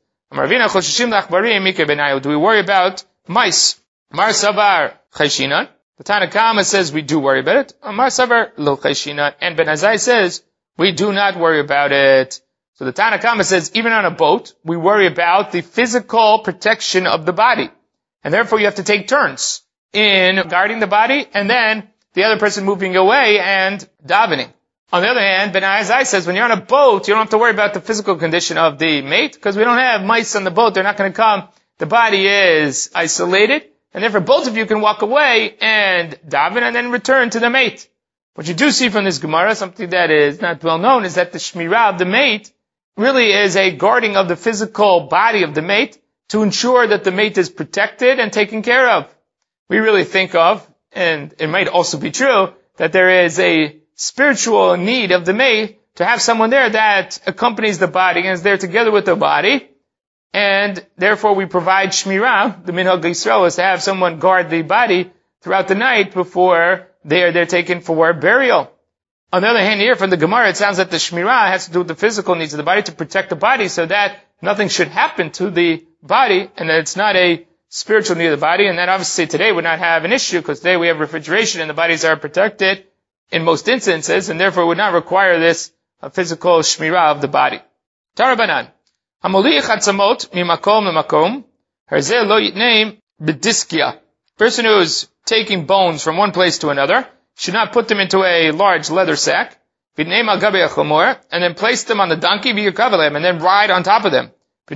Do we worry about mice? Mar Savar Chayshinan. The Tanakama says we do worry about it. Mar Savar Lo Chayshinan. And Ben Azai says we do not worry about it. So the Tanakama says even on a boat, we worry about the physical protection of the body. And therefore you have to take turns in guarding the body and then the other person moving away and davening. On the other hand, Ben Azai says when you're on a boat, you don't have to worry about the physical condition of the mate because we don't have mice on the boat. They're not going to come. The body is isolated and therefore both of you can walk away and daven and then return to the mate. What you do see from this Gemara, something that is not well known, is that the Shmirah of the mate really is a guarding of the physical body of the mate to ensure that the mate is protected and taken care of. We really think of, and it might also be true, that there is a spiritual need of the mate to have someone there that accompanies the body and is there together with the body, and therefore we provide Shmirah. The Minhag Yisrael is to have someone guard the body throughout the night before they are they're taken for burial. On the other hand, here from the Gemara, it sounds that the Shmirah has to do with the physical needs of the body to protect the body so that nothing should happen to the body and that it's not a spiritual need of the body. And that obviously today would not have an issue because today we have refrigeration and the bodies are protected in most instances and therefore would not require this uh, physical Shmirah of the body. Tarabanan. Hamoli chatzamot mimakom mimakom. Harzeh lo yitneim b'diskia. Person who is taking bones from one place to another should not put them into a large leather sack, and then place them on the donkey, and then ride on top of them.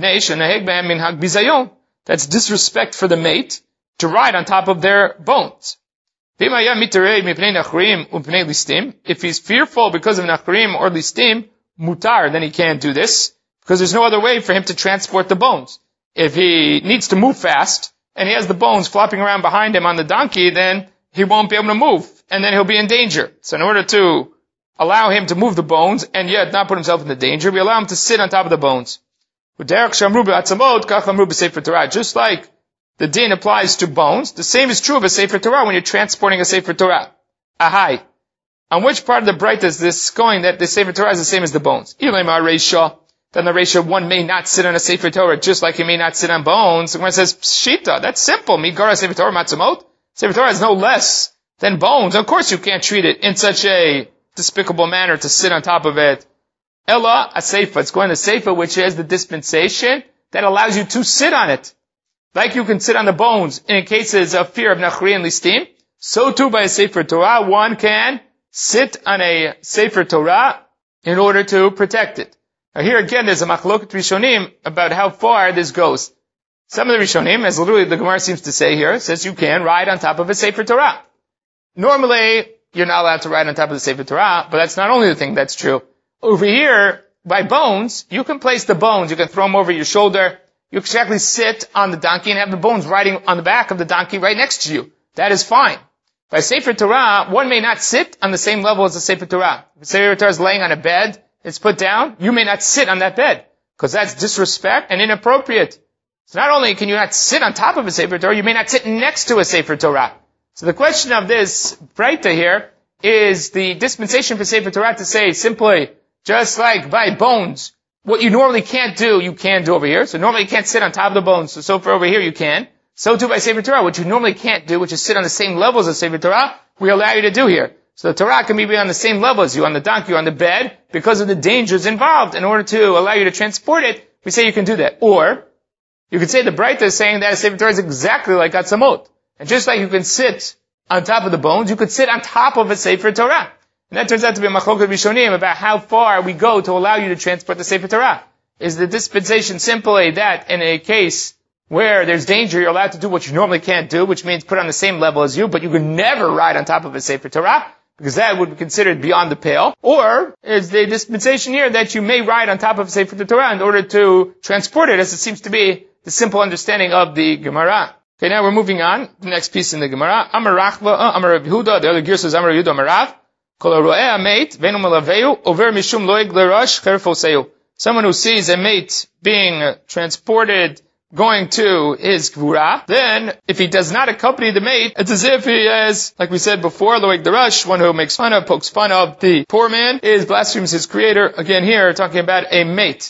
That's disrespect for the mate, to ride on top of their bones. If he's fearful because of nachrim or listim, mutar, then he can't do this, because there's no other way for him to transport the bones. If he needs to move fast, and he has the bones flopping around behind him on the donkey, then he won't be able to move, and then he'll be in danger. So in order to allow him to move the bones, and yet not put himself in the danger, we allow him to sit on top of the bones. Just like the din applies to bones, the same is true of a Sefer Torah when you're transporting a Sefer Torah. Ahai. On which part of the bright is this going that the Sefer Torah is the same as the bones? Ilema Reisha. Then the Reisha, one may not sit on a Sefer Torah just like he may not sit on bones. And when it says Pshita, that's simple. Migara Sefer Torah Matzamot. Sefer Torah is no less than bones. Of course you can't treat it in such a despicable manner to sit on top of it. Ella, a Sefer. It's going to Sefer, which is the dispensation that allows you to sit on it. Like you can sit on the bones in cases of fear of Nachri and Listim, so too by a Sefer Torah, one can sit on a Sefer Torah in order to protect it. Now here again, there's a machloket Rishonim about how far this goes. Some of the Rishonim, as literally the Gemara seems to say here, says you can ride on top of a Sefer Torah. Normally, you're not allowed to ride on top of the Sefer Torah, but that's not only the thing that's true. Over here, by bones, you can place the bones, you can throw them over your shoulder, you can actually sit on the donkey and have the bones riding on the back of the donkey right next to you. That is fine. By Sefer Torah, one may not sit on the same level as the Sefer Torah. If the Sefer Torah is laying on a bed, it's put down, you may not sit on that bed, because that's disrespect and inappropriate. So not only can you not sit on top of a Sefer Torah, you may not sit next to a Sefer Torah. So the question of this Breita here is the dispensation for Sefer Torah to say simply, just like by bones, what you normally can't do, you can do over here. So normally you can't sit on top of the bones, so, so for over here you can. So too by Sefer Torah, what you normally can't do, which is sit on the same levels as Sefer Torah, we allow you to do here. So the Torah can be on the same level as you, on the donkey, on the bed, because of the dangers involved. In order to allow you to transport it, we say you can do that. Or, you could say the Breita is saying that a Sefer Torah is exactly like Atzamot. And just like you can sit on top of the bones, you could sit on top of a Sefer Torah. And that turns out to be a machloket Rishonim about how far we go to allow you to transport the Sefer Torah. Is the dispensation simply that in a case where there's danger, you're allowed to do what you normally can't do, which means put on the same level as you, but you can never ride on top of a Sefer Torah, because that would be considered beyond the pale? Or is the dispensation here that you may ride on top of a Sefer Torah in order to transport it, as it seems to be the simple understanding of the Gemara? Okay, now we're moving on. The next piece in the Gemara. Amar Rachva, uh, Amar Rav Yehuda, the other gear says Amar Yehuda Amar Rav. Kol haro'eh hameit, ve'enu melaveu, over mishum loig l'rosh cherfoseu. Someone who sees a mate being transported, going to his gvura, then if he does not accompany the mate, it's as if he is, like we said before, loig l'rosh, one who makes fun of, pokes fun of the poor man, is blasphemes his creator. Again here, talking about a mate.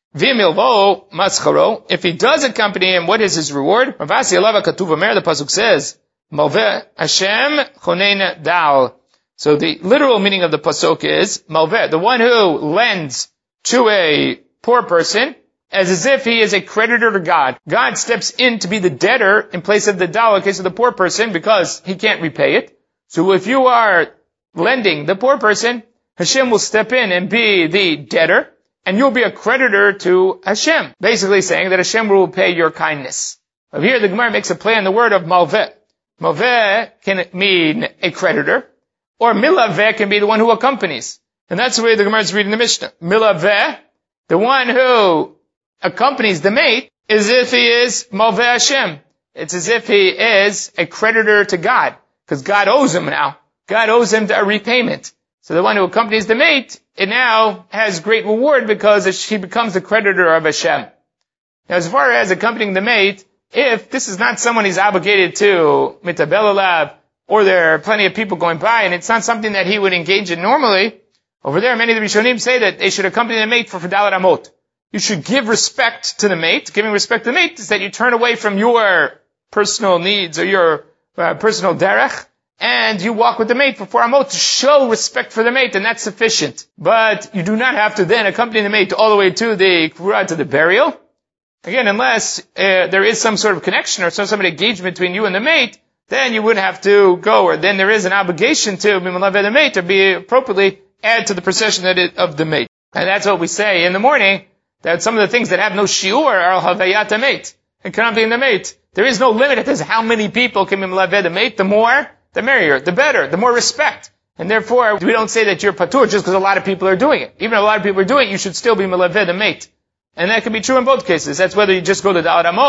V'milvo mascharo. If he does accompany him, what is his reward? Ravasi alava katuv omer, the pasuk says, Malveh Hashem chonein dal. So the literal meaning of the pasuk is, Malveh, the one who lends to a poor person, as, as if he is a creditor to God. God steps in to be the debtor in place of the dal in case of the poor person, because he can't repay it. So if you are lending the poor person, Hashem will step in and be the debtor, and you'll be a creditor to Hashem. Basically saying that Hashem will pay your kindness. But here the Gemara makes a play on the word of malveh. Malveh can mean a creditor, or milaveh can be the one who accompanies. And that's the way the Gemara is reading the Mishnah. Milaveh, the one who accompanies the mate, is if he is malveh Hashem. It's as if he is a creditor to God, because God owes him now. God owes him a repayment. So the one who accompanies the mate, it now has great reward because he becomes the creditor of Hashem. Now as far as accompanying the mate, if this is not someone he's obligated to mitabel alav, or there are plenty of people going by, and it's not something that he would engage in normally, over there many of the Rishonim say that they should accompany the mate for Fidalat Amot. You should give respect to the mate. Giving respect to the mate is that you turn away from your personal needs or your uh, personal derech, and you walk with the mate for four amot to show respect for the mate, and that's sufficient. But you do not have to then accompany the mate all the way to the kvura, to the burial. Again, unless uh, there is some sort of connection or some sort of engagement between you and the mate, then you wouldn't have to go, or then there is an obligation to be malav the mate, to be appropriately add to the procession that it, of the mate. And that's what we say in the morning, that some of the things that have no shiur are havayat mate, and accompanying the mate. There is no limit as to how many people can be malav the mate. The more, the merrier, the better, the more respect. And therefore, we don't say that you're patur just because a lot of people are doing it. Even if a lot of people are doing it, you should still be malav the mate. And that can be true in both cases. That's whether you just go to the Dalat Amot,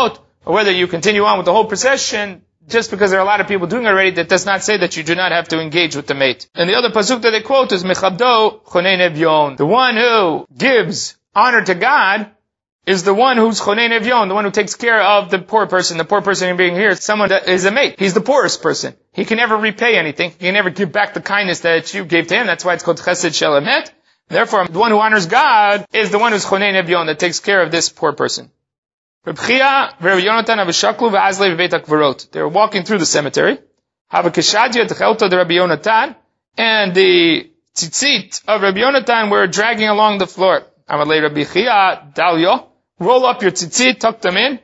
or whether you continue on with the whole procession, just because there are a lot of people doing it already, that does not say that you do not have to engage with the mate. And the other pasuk that they quote is Mechabdo Chonei Nevyon. The one who gives honor to God is the one who's Chonei Nevyon, the one who takes care of the poor person. The poor person being here is someone that is a mate. He's the poorest person. He can never repay anything. He can never give back the kindness that you gave to him. That's why it's called Chesed Shel Emet. Therefore, the one who honors God is the one who's Chonei Nevyon, that takes care of this poor person. They were walking through the cemetery. And the tzitzit of Rabbi Yonatan were dragging along the floor. Roll up your tzitzit, tuck them in.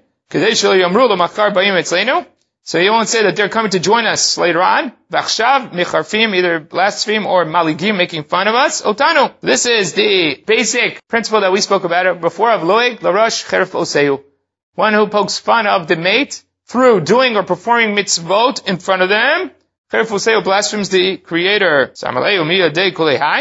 So you won't say that they're coming to join us later on. Either blaspheme or maligim, making fun of us. Otanu. This is the basic principle that we spoke about before of loeg larosh cheref oseu. One who pokes fun of the mate through doing or performing mitzvot in front of them. Cheref oseu blasphemes the Creator. How do they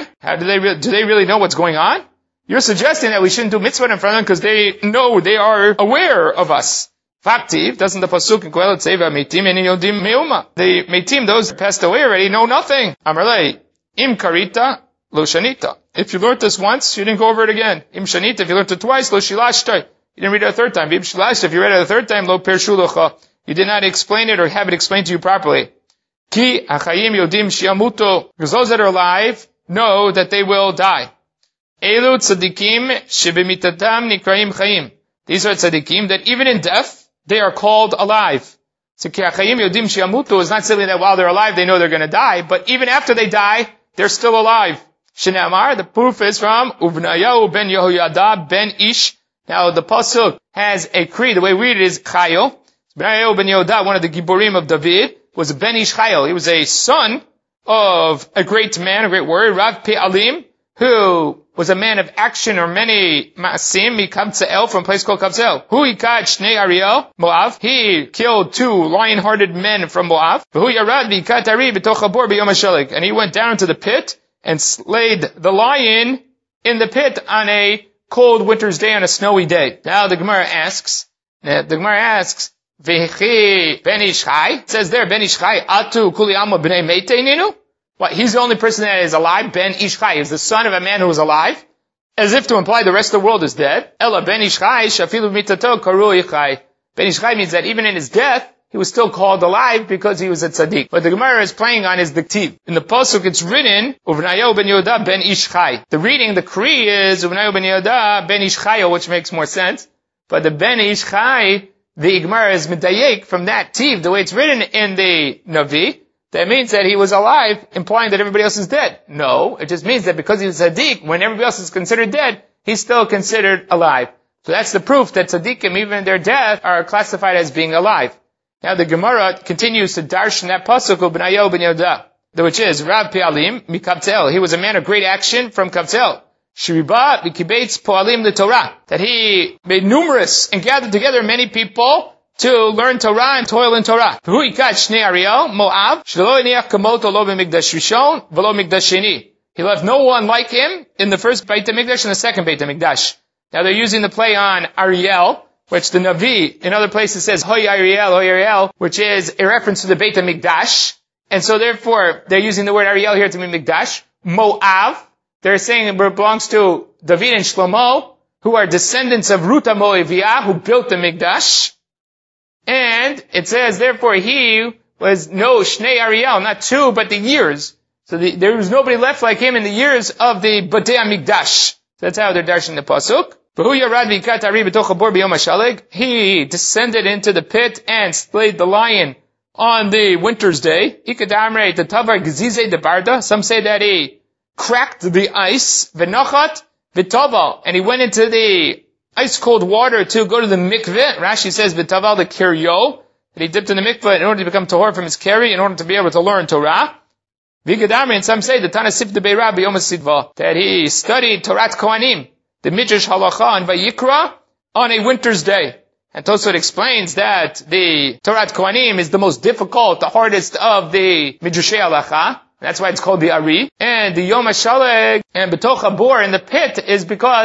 re- do they really know what's going on? You're suggesting that we shouldn't do mitzvot in front of them because they know, they are aware of us. Faktiv, doesn't the pasuk in Kohelet say, "V'meitim enin yodim meuma"? The meitim, those who passed away already, know nothing. Amarlei, im karita lo shanita. If you learned this once, you didn't go over it again. Im shanita, if you learned it twice, lo shilashtai. You didn't read it a third time. Im shilashtai, if you read it a third time, lo pershu locha. You did not explain it or have it explained to you properly. Ki achayim yodim shiamuto. Because those that are alive know that they will die. Elu tzadikim shebemitatam nikraim chayim. These are tzadikim that even in death, they are called alive. So ki achayim yodim shiamuto is not simply that while they're alive they know they're going to die, but even after they die, they're still alive. Shinamar, the proof is from Uvnayahu ben Yehoyada ben Ish. Now the pasuk has a creed. The way we read it is Chayo. Uvnayahu ben Yehoyada, one of the Giborim of David, was a ben Ish Chayo. He was a son of a great man, a great warrior, Rav Pe'alim, who was a man of action or many ma'asim, mikabtzel, from a place called Kabtzel. Hu yikad shnei Ariel, Moab. He killed two lion-hearted men from Moab. Hu yarad v'yikat ari b'toch habor b'yom hashelig. And he went down into the pit and slayed the lion in the pit on a cold winter's day, on a snowy day. Now the Gemara asks, the Gemara asks, V'chi ben Ish Chai? It says there, ben Ish Chai, atu kuli alma b'nei meitei ninu? What, he's the only person that is alive? Ben Ish Chai is the son of a man who is alive, as if to imply the rest of the world is dead. Ella Ben Ish Chai shafilu mitato karu Ichai. Ben Ish Chai means that even in his death, he was still called alive because he was a tzaddik. What the Gemara is playing on is the ktiv. In the pasuk it's written, Uvnayahu ben Yehuda ben Ish Chai. The reading, the kri is Uvnayahu ben Yehuda ben Ish Chayo, which makes more sense. But the ben Ish Chai, the Gemara is medayek from that tiv, the way it's written in the Navi. That means that he was alive, implying that everybody else is dead. No, it just means that because he was tzaddik, when everybody else is considered dead, he's still considered alive. So that's the proof that tzaddikim, even in their death, are classified as being alive. Now the Gemara continues to darshan that pasuk of B'nayahu ben Yehuda, which is Rav Pe'alim mikabtzel. He was a man of great action from Kabtzel. Shriba v'kibeitz po'alim the Torah. That he made numerous and gathered together many people to learn Torah and toil in Torah. Hu yikat shnei Ariel, Moab, shelo eniach kamoto lo b'mikdash rishon, v'lo mikdash sheni. He left no one like him in the first Beit HaMikdash and the second Beit HaMikdash. Now they're using the play on Ariel, which the Navi in other places says Hoy Ariel, Hoy Ariel, which is a reference to the Beit HaMikdash. And so therefore, they're using the word Ariel here to mean Mikdash. Moab, they're saying it belongs to David and Shlomo, who are descendants of Ruta Moaviyah, who built the Mikdash. And it says, therefore, he was no Shnei Ariel, not two, but the years. So the, there was nobody left like him in the years of the Batei HaMikdash. So that's how they're darshan the pasuk. He descended into the pit and slayed the lion on the winter's day. Some say that he cracked the ice, and he went into the ice cold water to go to the mikveh. Rashi says, V'taval the kiryo, that he dipped in the mikveh in order to become tahor from his keri, in order to be able to learn Torah. V'gadamri, and some say, the Tanasif de Beirah b'yom HaSidva, that he studied Torat Kohanim, the Midrash Halacha and Vayikra, on a winter's day. And Tosfot explains that the Torat Kohanim is the most difficult, the hardest of the Midrashei Halacha. That's why it's called the Ari. And the Yom HaShaleg and B'toch HaBor in the pit is because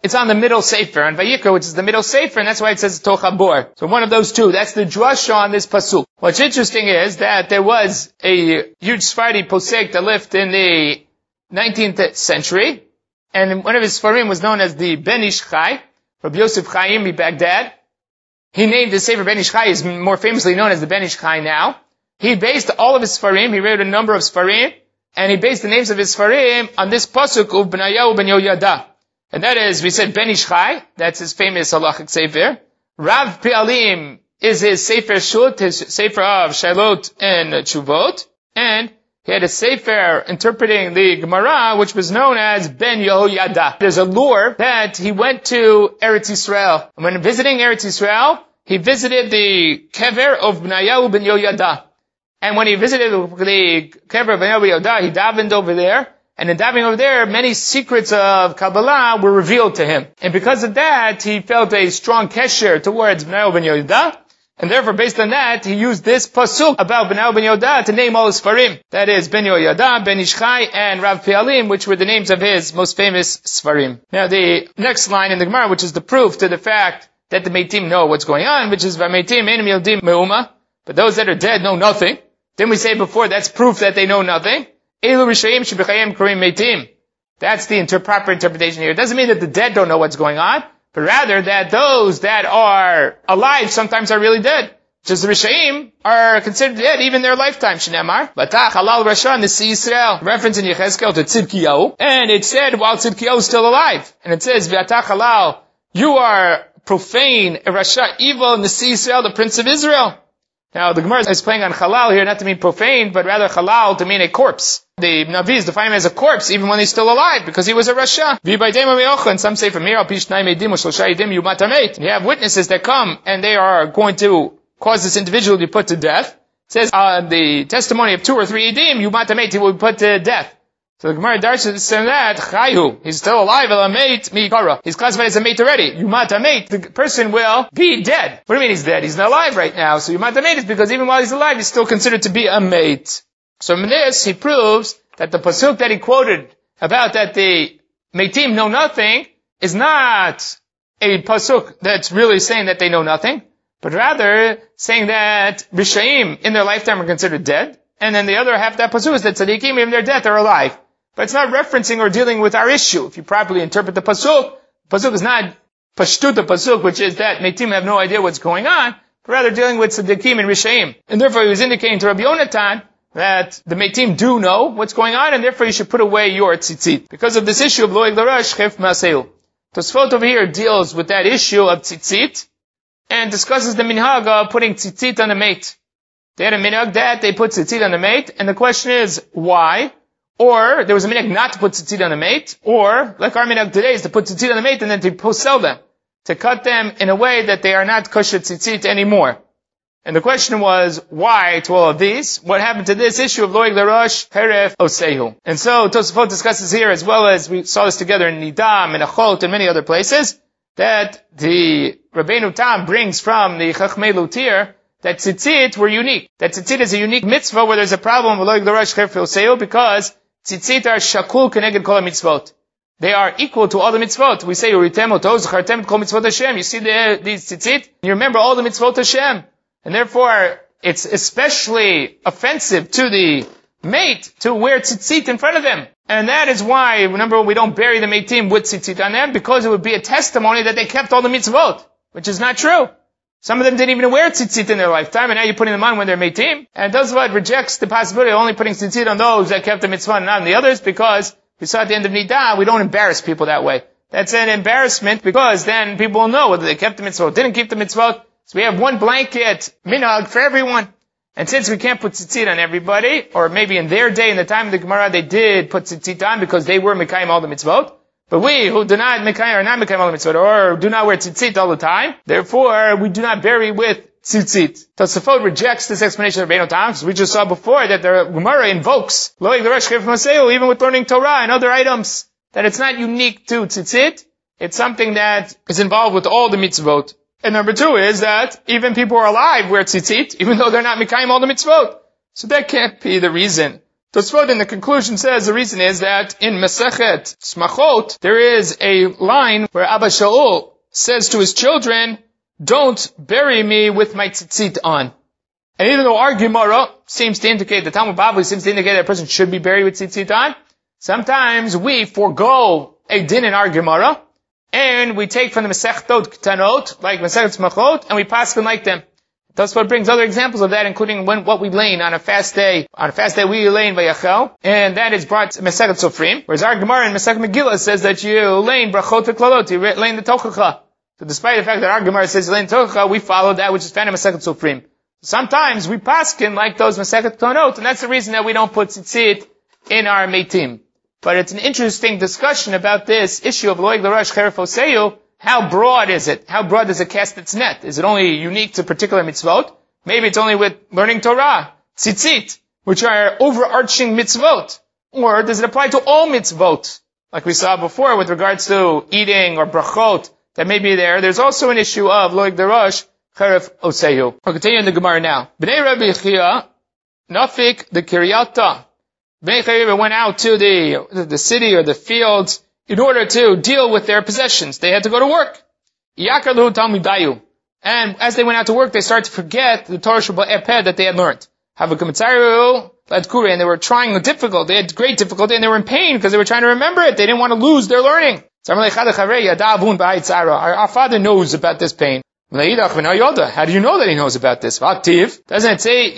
it's on the middle sefer, on Vayikra, which is the middle sefer, and that's why it says Toch Habor. So one of those two, that's the drasha on this pasuk. What's interesting is that there was a huge Sephardi posek that lived in the nineteenth century, and one of his Sfarim was known as the Ben Ish Chai, Rabbi Yosef Chaim in Baghdad. He named the sefer Ben Ish Chai, is more famously known as the Ben Ish Chai now. He based all of his Sfarim, he wrote a number of Sfarim, and he based the names of his Sfarim on this pasuk of Benayahu ben Yoyada. And that is, we said Ben Ish Chai, that's his famous halachic sefer. Rav Pialim is his sefer Shut, his sefer of Shailot and Chuvot. And he had a sefer interpreting the Gemara, which was known as Ben Yehoyada. There's a lore that he went to Eretz Yisrael. And when visiting Eretz Yisrael, he visited the kever of Benayahu ben Yoyada. And when he visited the kever of Benayahu ben Yoyada, he davened over there. And in diving over there, many secrets of Kabbalah were revealed to him. And because of that, he felt a strong kesher towards Benayahu ben Yoyada. And therefore, based on that, he used this pasuk about Benayahu ben Yoyada to name all his Sfarim. That is, Ben Yoyada, Ben Ish Chai, and Rav Pialim, which were the names of his most famous Sfarim. Now, the next line in the Gemara, which is the proof to the fact that the Meitim know what's going on, which is, V'meitim enim yodim me'uma, but those that are dead know nothing. Didn't we say before, that's proof that they know nothing? Elu Rishayim Shebechayim Karim Meitim. That's the inter- proper interpretation here. It doesn't mean that the dead don't know what's going on, but rather that those that are alive sometimes are really dead. Just the Rishayim are considered dead even in their lifetime. Shneimar Batach Halal Rasha Nisi Yisrael. Reference in Yechezkel to Tzidkiyahu. And it said while Tzidkiyahu is still alive. And it says V'atach Halal, you are profane, Rasha, evil, Nisi Yisrael, the Prince of Israel. Now, the Gemara is playing on halal here, not to mean profane, but rather halal to mean a corpse. The Navis define him as a corpse, even when he's still alive, because he was a rasha. And some say from here, you have witnesses that come, and they are going to cause this individual to be put to death. It says, on uh, the testimony of two or three edim, yumatameit, he will be put to death. So the Gemara darshan says that, chayu, he's still alive, elameit mikara. He's classified as a mate already. Yumatameit, the person will be dead. What do you mean he's dead? He's not alive right now. So yumatameit is because even while he's alive, he's still considered to be a mate. So from this, he proves that the pasuk that he quoted about that the meitim know nothing is not a pasuk that's really saying that they know nothing, but rather saying that Rishayim in their lifetime are considered dead. And then the other half of that pasuk is that tzaddikim in their death are alive. But it's not referencing or dealing with our issue. If you properly interpret the pasuk, the pasuk is not pashtut the pasuk, which is that meitim have no idea what's going on, but rather dealing with tzaddikim and rishayim. And therefore he was indicating to Rabbi Yonatan that the meitim do know what's going on, and therefore you should put away your tzitzit. Because of this issue of loig l'rash chef maseu. Tosfot over here deals with that issue of tzitzit, and discusses the minhag of putting tzitzit on the mate. They had a minhag that they put tzitzit on the mate, and the question is, why? Or, there was a minhag not to put tzitzit on the mate, or, like our minhag today, is to put tzitzit on the mate and then to post-sell them. To cut them in a way that they are not kosher tzitzit anymore. And the question was, why to all of these? What happened to this issue of loig l'rosh, heref, osehu? And so, Tosafot discusses here, as well as we saw this together in Nidam, and Achot, and many other places, that the Rabbeinu Tam brings from the Chachmei Lutir, that tzitzit were unique. That tzitzit is a unique mitzvah where there's a problem with loig l'rosh, heref, osehu, because tzitzit are shakul keneged kol mitzvot. They are equal to all the mitzvot. We say, Uritem otoz, chartem kol mitzvot Hashem. You see the, these tzitzit, you remember all the mitzvot Hashem. And therefore, it's especially offensive to the mate to wear tzitzit in front of them. And that is why, remember, we don't bury the meitim with tzitzit on them, because it would be a testimony that they kept all the mitzvot, which is not true. Some of them didn't even wear tzitzit in their lifetime, and now you're putting them on when they're meitim. And Tosafot rejects the possibility of only putting tzitzit on those that kept the mitzvah and not on the others, because we saw at the end of Nidah, we don't embarrass people that way. That's an embarrassment, because then people will know whether they kept the mitzvah or didn't keep the mitzvah. So we have one blanket minhag for everyone. And since we can't put tzitzit on everybody, or maybe in their day, in the time of the Gemara, they did put tzitzit on because they were mekayim all the mitzvot. But we, who do not mekayim, or not mekayim all the mitzvot, or do not wear tzitzit all the time, therefore, we do not bury with tzitzit. Tosafot rejects this explanation of Rabbeinu Tam, because we just saw before that the Gemara invokes loig l'rosh chef maseu, even with learning Torah and other items, that it's not unique to tzitzit, it's something that is involved with all the mitzvot. And number two is that even people who are alive wear tzitzit, even though they're not mikayim all the mitzvot. So that can't be the reason Tosfot in the conclusion says the reason is that in Masechet Smachot, there is a line where Abba Shaul says to his children, don't bury me with my tzitzit on. And even though our Gemara seems to indicate, the Talmud Bavli seems to indicate that a person should be buried with tzitzit on, sometimes we forego a din in our Gemara, and we take from the Masechtot Ketanot, like Masechet Smachot, and we pass them like them. Tosfot brings other examples of that, including when, what we lane on a fast day. On a fast day, we lane Vayachel, and that is brought to Masechet Sofrim, whereas our Gemara in Masechet Megillah says that you lane Brachot V'Klalot, you lane the Tochacha. So despite the fact that our Gemara says lane Tochacha, we follow that which is found in Masechet Sofrim. Sometimes we paskin like those Masechet Ketanot, and that's the reason that we don't put tzitzit in our Meitim. But it's an interesting discussion about this issue of Loig L'Rosh Cheref Oseyu. How broad is it? How broad does it cast its net? Is it only unique to particular mitzvot? Maybe it's only with learning Torah, tzitzit, which are overarching mitzvot. Or does it apply to all mitzvot? Like we saw before with regards to eating or brachot, that may be there. There's also an issue of Loig L'Rosh Cheref Oseyu. We'll continue in the Gemara now. B'nai Rabbi Chia, Nafik the Kiryata. B'nai Chia went out to the, the city or the fields in order to deal with their possessions. They had to go to work. Yakarlu Talmidayu. And as they went out to work, they started to forget the Torah Sheba'al Peh that they had learned. Havakamitzaru Ladkure, and they were trying difficult. They had great difficulty, and they were in pain because they were trying to remember it. They didn't want to lose their learning. Our, our father knows about this pain. How do you know that he knows about this? Doesn't it say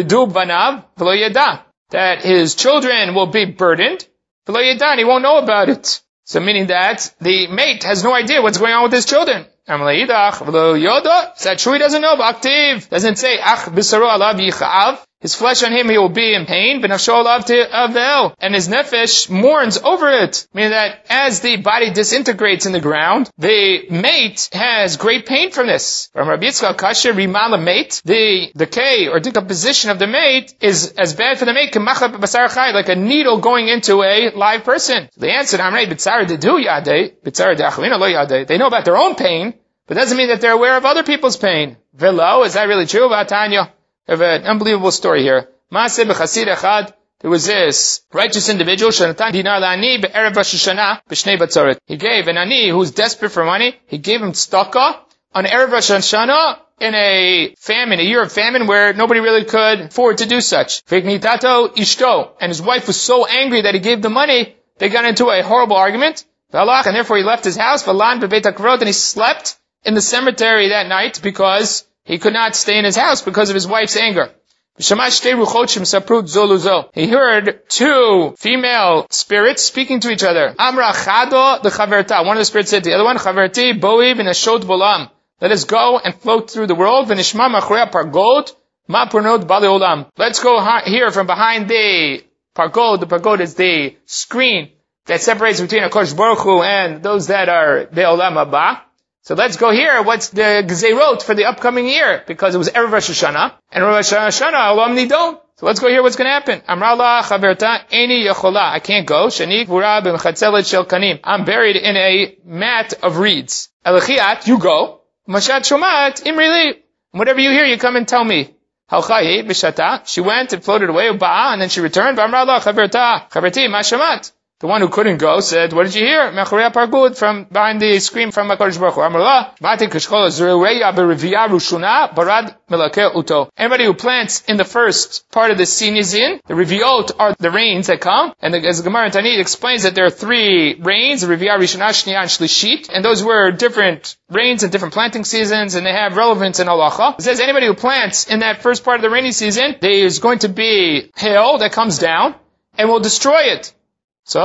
that his children will be burdened? And he won't know about it. So meaning that the mate has no idea what's going on with his children. Is that true? He doesn't know. Doesn't it say, his flesh on him, he will be in pain, and his nefesh mourns over it. Meaning that as the body disintegrates in the ground, the mate has great pain from this. From Rabbi Yitzchak Kasher, Rimala mate, the decay or decomposition of the mate is as bad for the mate, like a needle going into a live person. So the answer, they know about their own pain, but doesn't mean that they're aware of other people's pain. Velo, is that really true? Vatanya. I have an unbelievable story here. There was this righteous individual, he gave an ani who's desperate for money, he gave him tzedakah on Erev Rosh Hashanah in a famine, a year of famine where nobody really could afford to do such. And his wife was so angry that he gave the money, they got into a horrible argument, and therefore he left his house, and he slept in the cemetery that night because he could not stay in his house because of his wife's anger. He heard two female spirits speaking to each other. Amra Chado the Chaverta. One of the spirits said to the other one, Chaverti boi v'nashot bolam. Let us go and float through the world. V'nishma machrea pargod ma purnod bali olam. Let's go here from behind the pargod. The pargod is the screen that separates between HaKadosh Baruch Hu and those that are be'olam haba. So let's go here. What's the Gezerot for the upcoming year? Because it was Erev Rosh Hashanah. And Rosh Hashanah, Olam Nidon. So let's go here. What's going to happen? Amrala Chaverta Eni Yechola. I can't go. Shani Kvura b'mchatzelet shel kanim. I'm buried in a mat of reeds. Elechiat, you go. Mashat Shomat Imrili. Whatever you hear, you come and tell me. Halchayi b'shata. She went and floated away. Uba'a, and then she returned. Amrala Chaverta Chaverti Mashamat. The one who couldn't go said, what did you hear? Mechorei pargud, from behind the screen from HaKadosh Baruch Hu. Amrullah, Mati kishchol zerureya beriviyah rushuna barad melakeh uto. Anybody who plants in the first part of the sinizin, the riviyot are the rains that come, and the, as the Gemara Tanit explains that there are three rains, the riviyah rishonah, shniah, and shlishit, and those were different rains in different planting seasons, and they have relevance in halacha. It says anybody who plants in that first part of the rainy season, there is going to be hail that comes down, and will destroy it. So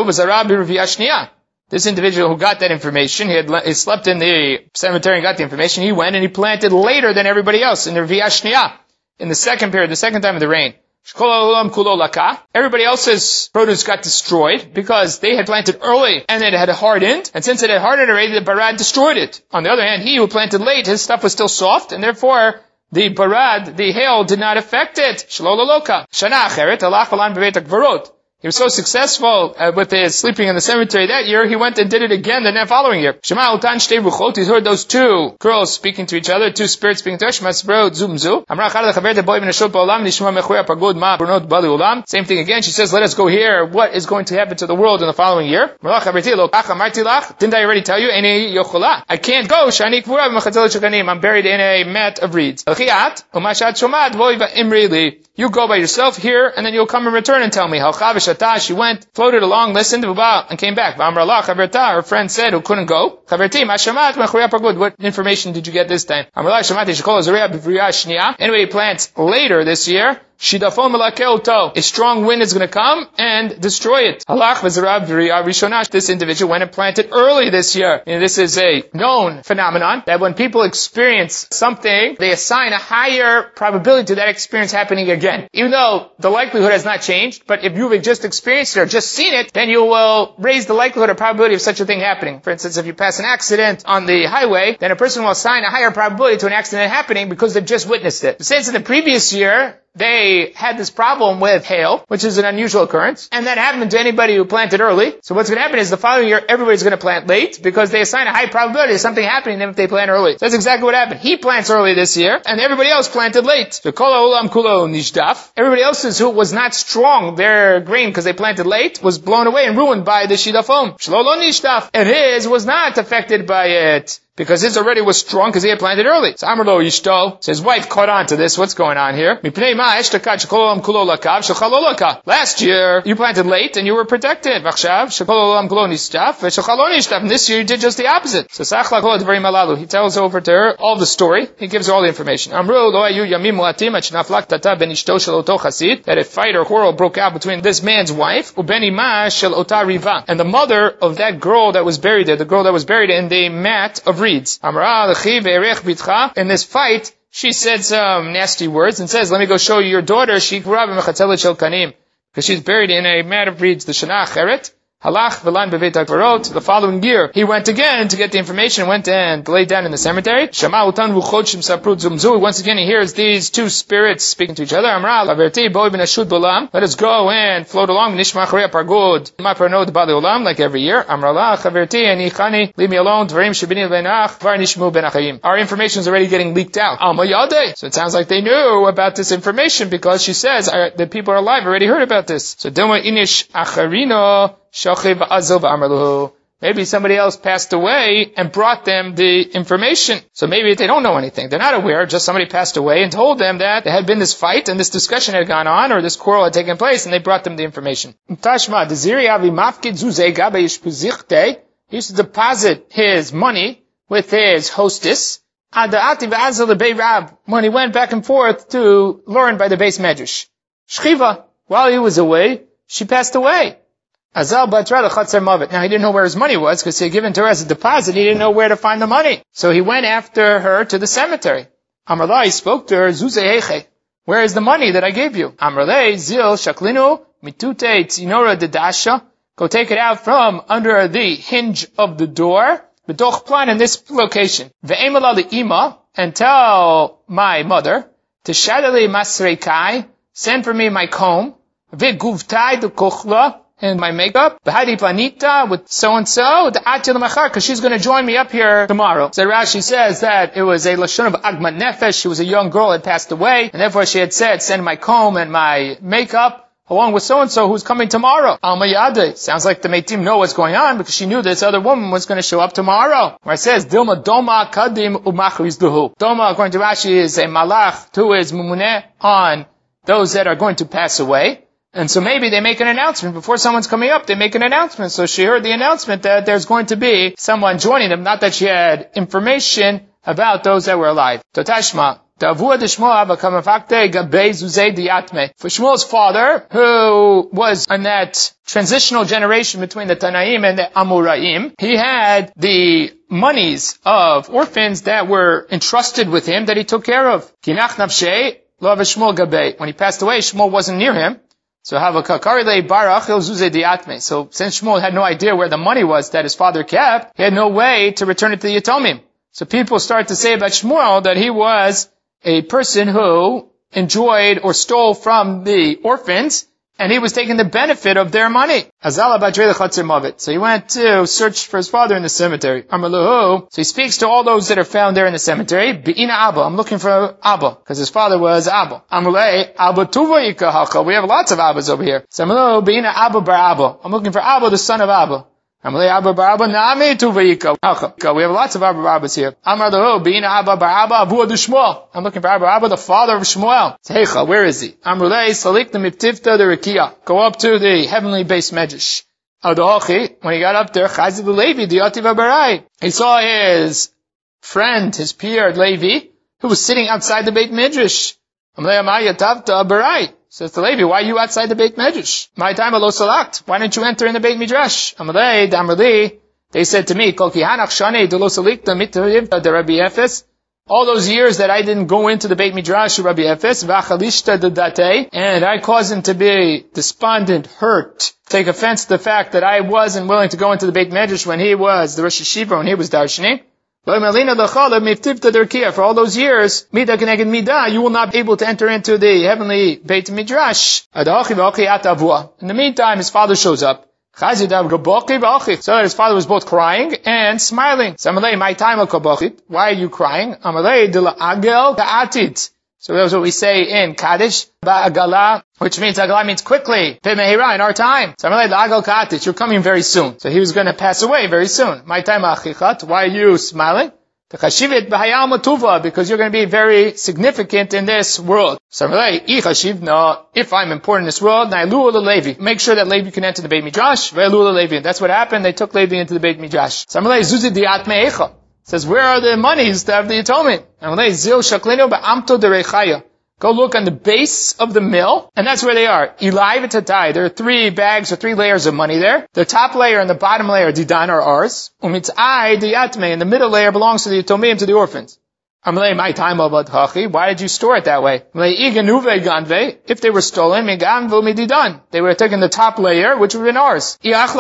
this individual who got that information, he had he slept in the cemetery and got the information, he went and he planted later than everybody else in the Reviyah Shniya, in the second period, the second time of the rain. Everybody else's produce got destroyed because they had planted early and it had hardened, and since it had hardened already, the barad destroyed it. On the other hand, he who planted late, his stuff was still soft, and therefore the barad, the hail, did not affect it. He was so successful uh, with his sleeping in the cemetery that year, he went and did it again the following year. Shema utan shtei ruchot, he heard those two girls speaking to each other, two spirits speaking to each other. Shema zum zu. Amra chad lechaver te boy v'nashot ba'olam, nishma mechurei pagod ma brunot bali ulam. Same thing again. She says, let us go hear what is going to happen to the world in the following year. Didn't I already tell you? I can't go. I'm buried in a mat of reeds. You go by yourself here, and then you'll come and return and tell me. She went, floated along, listened, and came back. Her friend said, who couldn't go, what information did you get this time? Anyway, he plants later this year. Shidafon malakeoto. A strong wind is going to come and destroy it. Halach v'zerav v'riyah rishonash. This individual went and planted early this year. And this is a known phenomenon that when people experience something, they assign a higher probability to that experience happening again. Even though the likelihood has not changed, but if you've just experienced it or just seen it, then you will raise the likelihood or probability of such a thing happening. For instance, if you pass an accident on the highway, then a person will assign a higher probability to an accident happening because they've just witnessed it. Since in the previous year, they had this problem with hail, which is an unusual occurrence, and that happened to anybody who planted early. So what's going to happen is the following year, everybody's going to plant late because they assign a high probability of something happening to them if they plant early. So that's exactly what happened. He plants early this year, and everybody else planted late. So kol ha'olam kulo nishdaf. Everybody else's who was not strong, their grain because they planted late, was blown away and ruined by the shidafon. Shlo lo nishdaf. And his was not affected by it, because his already was strong because he had planted early. So Amar lo Yishto, so his wife caught on to this. What's going on here? Last year, you planted late and you were protected. And this year you did just the opposite. So he tells over to her all the story. He gives her all the information. That a fight or quarrel broke out between this man's wife and the mother of that girl that was buried there, the girl that was buried in the mat of reeds. In this fight, she said some nasty words and says, let me go show you your daughter, because she's buried in a mat of reeds, the Shana Acheret. Halach v'lan beveit hakvarot. The following year, he went again to get the information, went and laid down in the cemetery. Shama utan ruchot shemsaprut zumzu. Once again, he hears these two spirits speaking to each other. Amra, laverti boi v'nashut b'olam. Let us go and float along. Nishma achrei pargud. Ma parnod bali olam, like every year. Amra la, chaverti, ani chani, leave me alone. Dvarim shebini le'nach, var nishmu ben achayim. Our information is already getting leaked out. Alma yadeh. So it sounds like they knew about this information because she says uh, the people are alive already heard about this. So dilma inish acharino. Maybe somebody else passed away and brought them the information. So maybe they don't know anything. They're not aware. Just somebody passed away and told them that there had been this fight and this discussion had gone on or this quarrel had taken place and they brought them the information. Tashma, he used to deposit his money with his hostess when he went back and forth to learn by the base medrash. Shchiva, while he was away, she passed away. Azal batra lechatzer mavet. Now he didn't know where his money was because he had given to her as a deposit. He didn't know where to find the money. So he went after her to the cemetery. Amrullah, he spoke to her, Zuzeheche. Where is the money that I gave you? Amrullah, zil shaklinu mitute tzinora dedasha. Go take it out from under the hinge of the door. B'doch plan in this location. Ve'emala li'ima, and tell my mother, teshadali masreikai, send for me my comb. Ve'guvtai dukochla, and my makeup, Bahadi Planita, with so-and-so, the Atil Machar, because she's going to join me up here tomorrow. So Rashi says that it was a Lashon of Agmat Nefesh, she was a young girl, had passed away, and therefore she had said, send my comb and my makeup, along with so-and-so who's coming tomorrow. Alma Yadeh. Sounds like the Meitim know what's going on, because she knew this other woman was going to show up tomorrow. Where it says, Dilma Doma Kadim Umachriz Duhu. Doma, according to Rashi, is a Malach who is Mumuneh on those that are going to pass away. And so maybe they make an announcement. Before someone's coming up, they make an announcement. So she heard the announcement that there's going to be someone joining them. Not that she had information about those that were alive. Totashma. For Shmuel's father, who was in that transitional generation between the Tanaim and the Amoraim, he had the monies of orphans that were entrusted with him that he took care of. When he passed away, Shmuel wasn't near him. So So since Shmuel had no idea where the money was that his father kept, he had no way to return it to the Yatomim. So people start to say about Shmuel that he was a person who enjoyed or stole from the orphans and he was taking the benefit of their money. So he went to search for his father in the cemetery. So he speaks to all those that are found there in the cemetery. Be'ina Abba, I'm looking for Abba, because his father was Abba. Abba Tuva Yika. We have lots of Abbas over here. So Be'ina Abba bar Abba. I'm looking for Abba, the son of Abba. We have lots of Abba Barabbas here. I'm looking for Abba Abba, the father of Shmuel. Heicha, where is he? Go up to the heavenly base medrash. When he got up there, he saw his friend, his peer Levi, who was sitting outside the Beit Midrash. Says to Levi, why are you outside the Beit Medrash? My time alo salakt. Why didn't you enter in the Beit Midrash? Amalei, Damrli, they said to me, Kol kihanach shane de lo salikta mitayim de Rabbi Efes. All those years that I didn't go into the Beit Midrash of Rabbi Efes, v'achalishta de date, and I caused him to be despondent, hurt, take offense to the fact that I wasn't willing to go into the Beit Midrash when he was the Rosh Hashiva, when he was darshaning. For all those years, Mida Keneged Mida, you will not be able to enter into the heavenly Beit Midrash. In the meantime, his father shows up. So that his father was both crying and smiling. Why are you crying? So that's what we say in Kaddish, Ba'agala, which means Agala means quickly, Pimehira, in our time. So you're coming very soon. So he was going to pass away very soon. My time achichat, why are you smiling? Because you're going to be very significant in this world. So if I'm important in this world, make sure that Levi can enter the Beit Midrash. That's what happened. They took Levi into the Beit Midrash. Says, where are the monies to have the atonement? Go look on the base of the mill, and that's where they are. Ilai v'tatai. There are three bags or three layers of money there. The top layer and the bottom layer, didan, are ours. Umitzai diyatme, and the middle layer belongs to the yatomim, to the orphans. Amalei, my time about hachi. Why did you store it that way? If they were stolen, they would have taken the top layer, which would have been ours.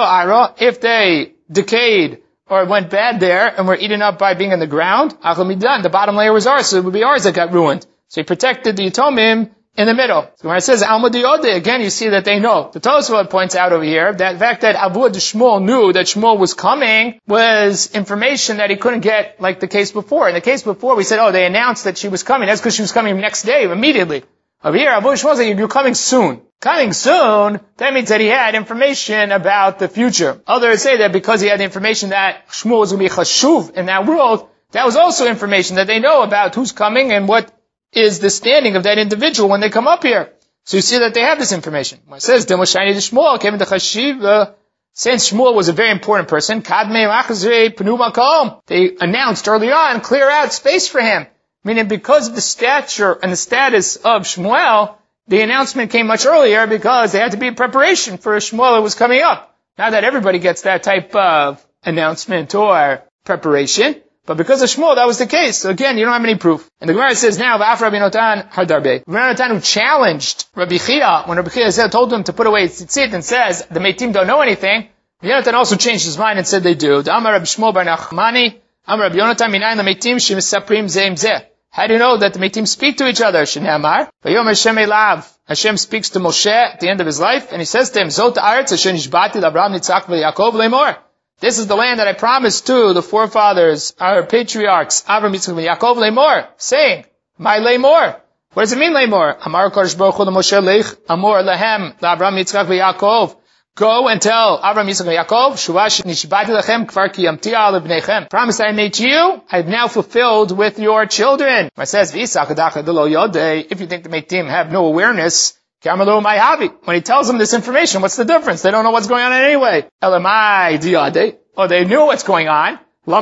If they decayed or went bad there and were eaten up by being in the ground, the bottom layer was ours, so it would be ours that got ruined. So he protected the Yatomim in the middle. So when it says Alma Diyode, again you see that they know. The Tosafot points out over here that the fact that Abu Shmuel knew that Shmuel was coming was information that he couldn't get like the case before. In the case before we said, oh, they announced that she was coming. That's because she was coming next day, immediately. Over here, Abu Shmuel said, you're coming soon. Coming soon, that means that he had information about the future. Others say that because he had the information that Shmuel was going to be chashuv in that world, that was also information that they know about who's coming and what is the standing of that individual when they come up here. So you see that they have this information. When it says, Demoshani de Shmuel came into Chashiv, since Shmuel was a very important person, Kadmei Machazrei Penu Makom, they announced early on, clear out space for him. Meaning because of the stature and the status of Shmuel, the announcement came much earlier because they had to be in preparation for Shmuel who was coming up. Not that everybody gets that type of announcement or preparation, but because of Shmuel, that was the case. So again, you don't have any proof. And the Gemara says now, V'af Rabbi Notan Hardarbe. Rabbi Notan who challenged Rabbi Chia, when Rabbi Chia told him to put away his tzitzit and says, the Meitim don't know anything, Rabbi Notan also changed his mind and said they do. Amar Rabbi Shmuel bar Nachmani, Amar Rabbi Yonatan minayin the Meitim shemisaprim zeim zeh. How do you know that the Meitim speak to each other? Shnei Amar. Vayom Hashem elav. Hashem speaks to Moshe at the end of his life, and he says to him, Zot ha'aretz asher nishbati l'Avraham, Yitzchak v'Yaakov le'mor. This is the land that I promised to the forefathers, our patriarchs, Avraham, Yitzchak, and Yaakov, Leimor, saying, my Leimor. What does it mean, Leimor? Amar Kodesh Baruch Hu Moshe Lech, Amor Lehem, Avraham, Yitzchak, and Yaakov. Go and tell Avraham, Yitzchak, and Yaakov, Shuvash nishbati lechem kvar ki yamti al bnechem. Promise I made to you, I have now fulfilled with your children. It says, V'yisak adacha delo yodei. If you think the Meitim have no awareness, when he tells them this information, what's the difference? They don't know what's going on anyway. Elamai diyade. Oh, they knew what's going on.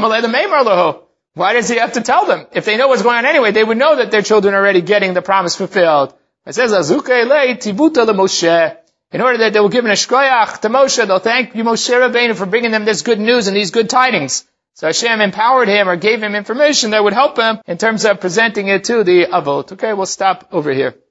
Why does he have to tell them? If they know what's going on anyway, they would know that their children are already getting the promise fulfilled. It says, Moshe. In order that they will give an eshkoyach to Moshe, they'll thank you, Moshe Rabbeinu, for bringing them this good news and these good tidings. So Hashem empowered him or gave him information that would help him in terms of presenting it to the Avot. Okay, we'll stop over here.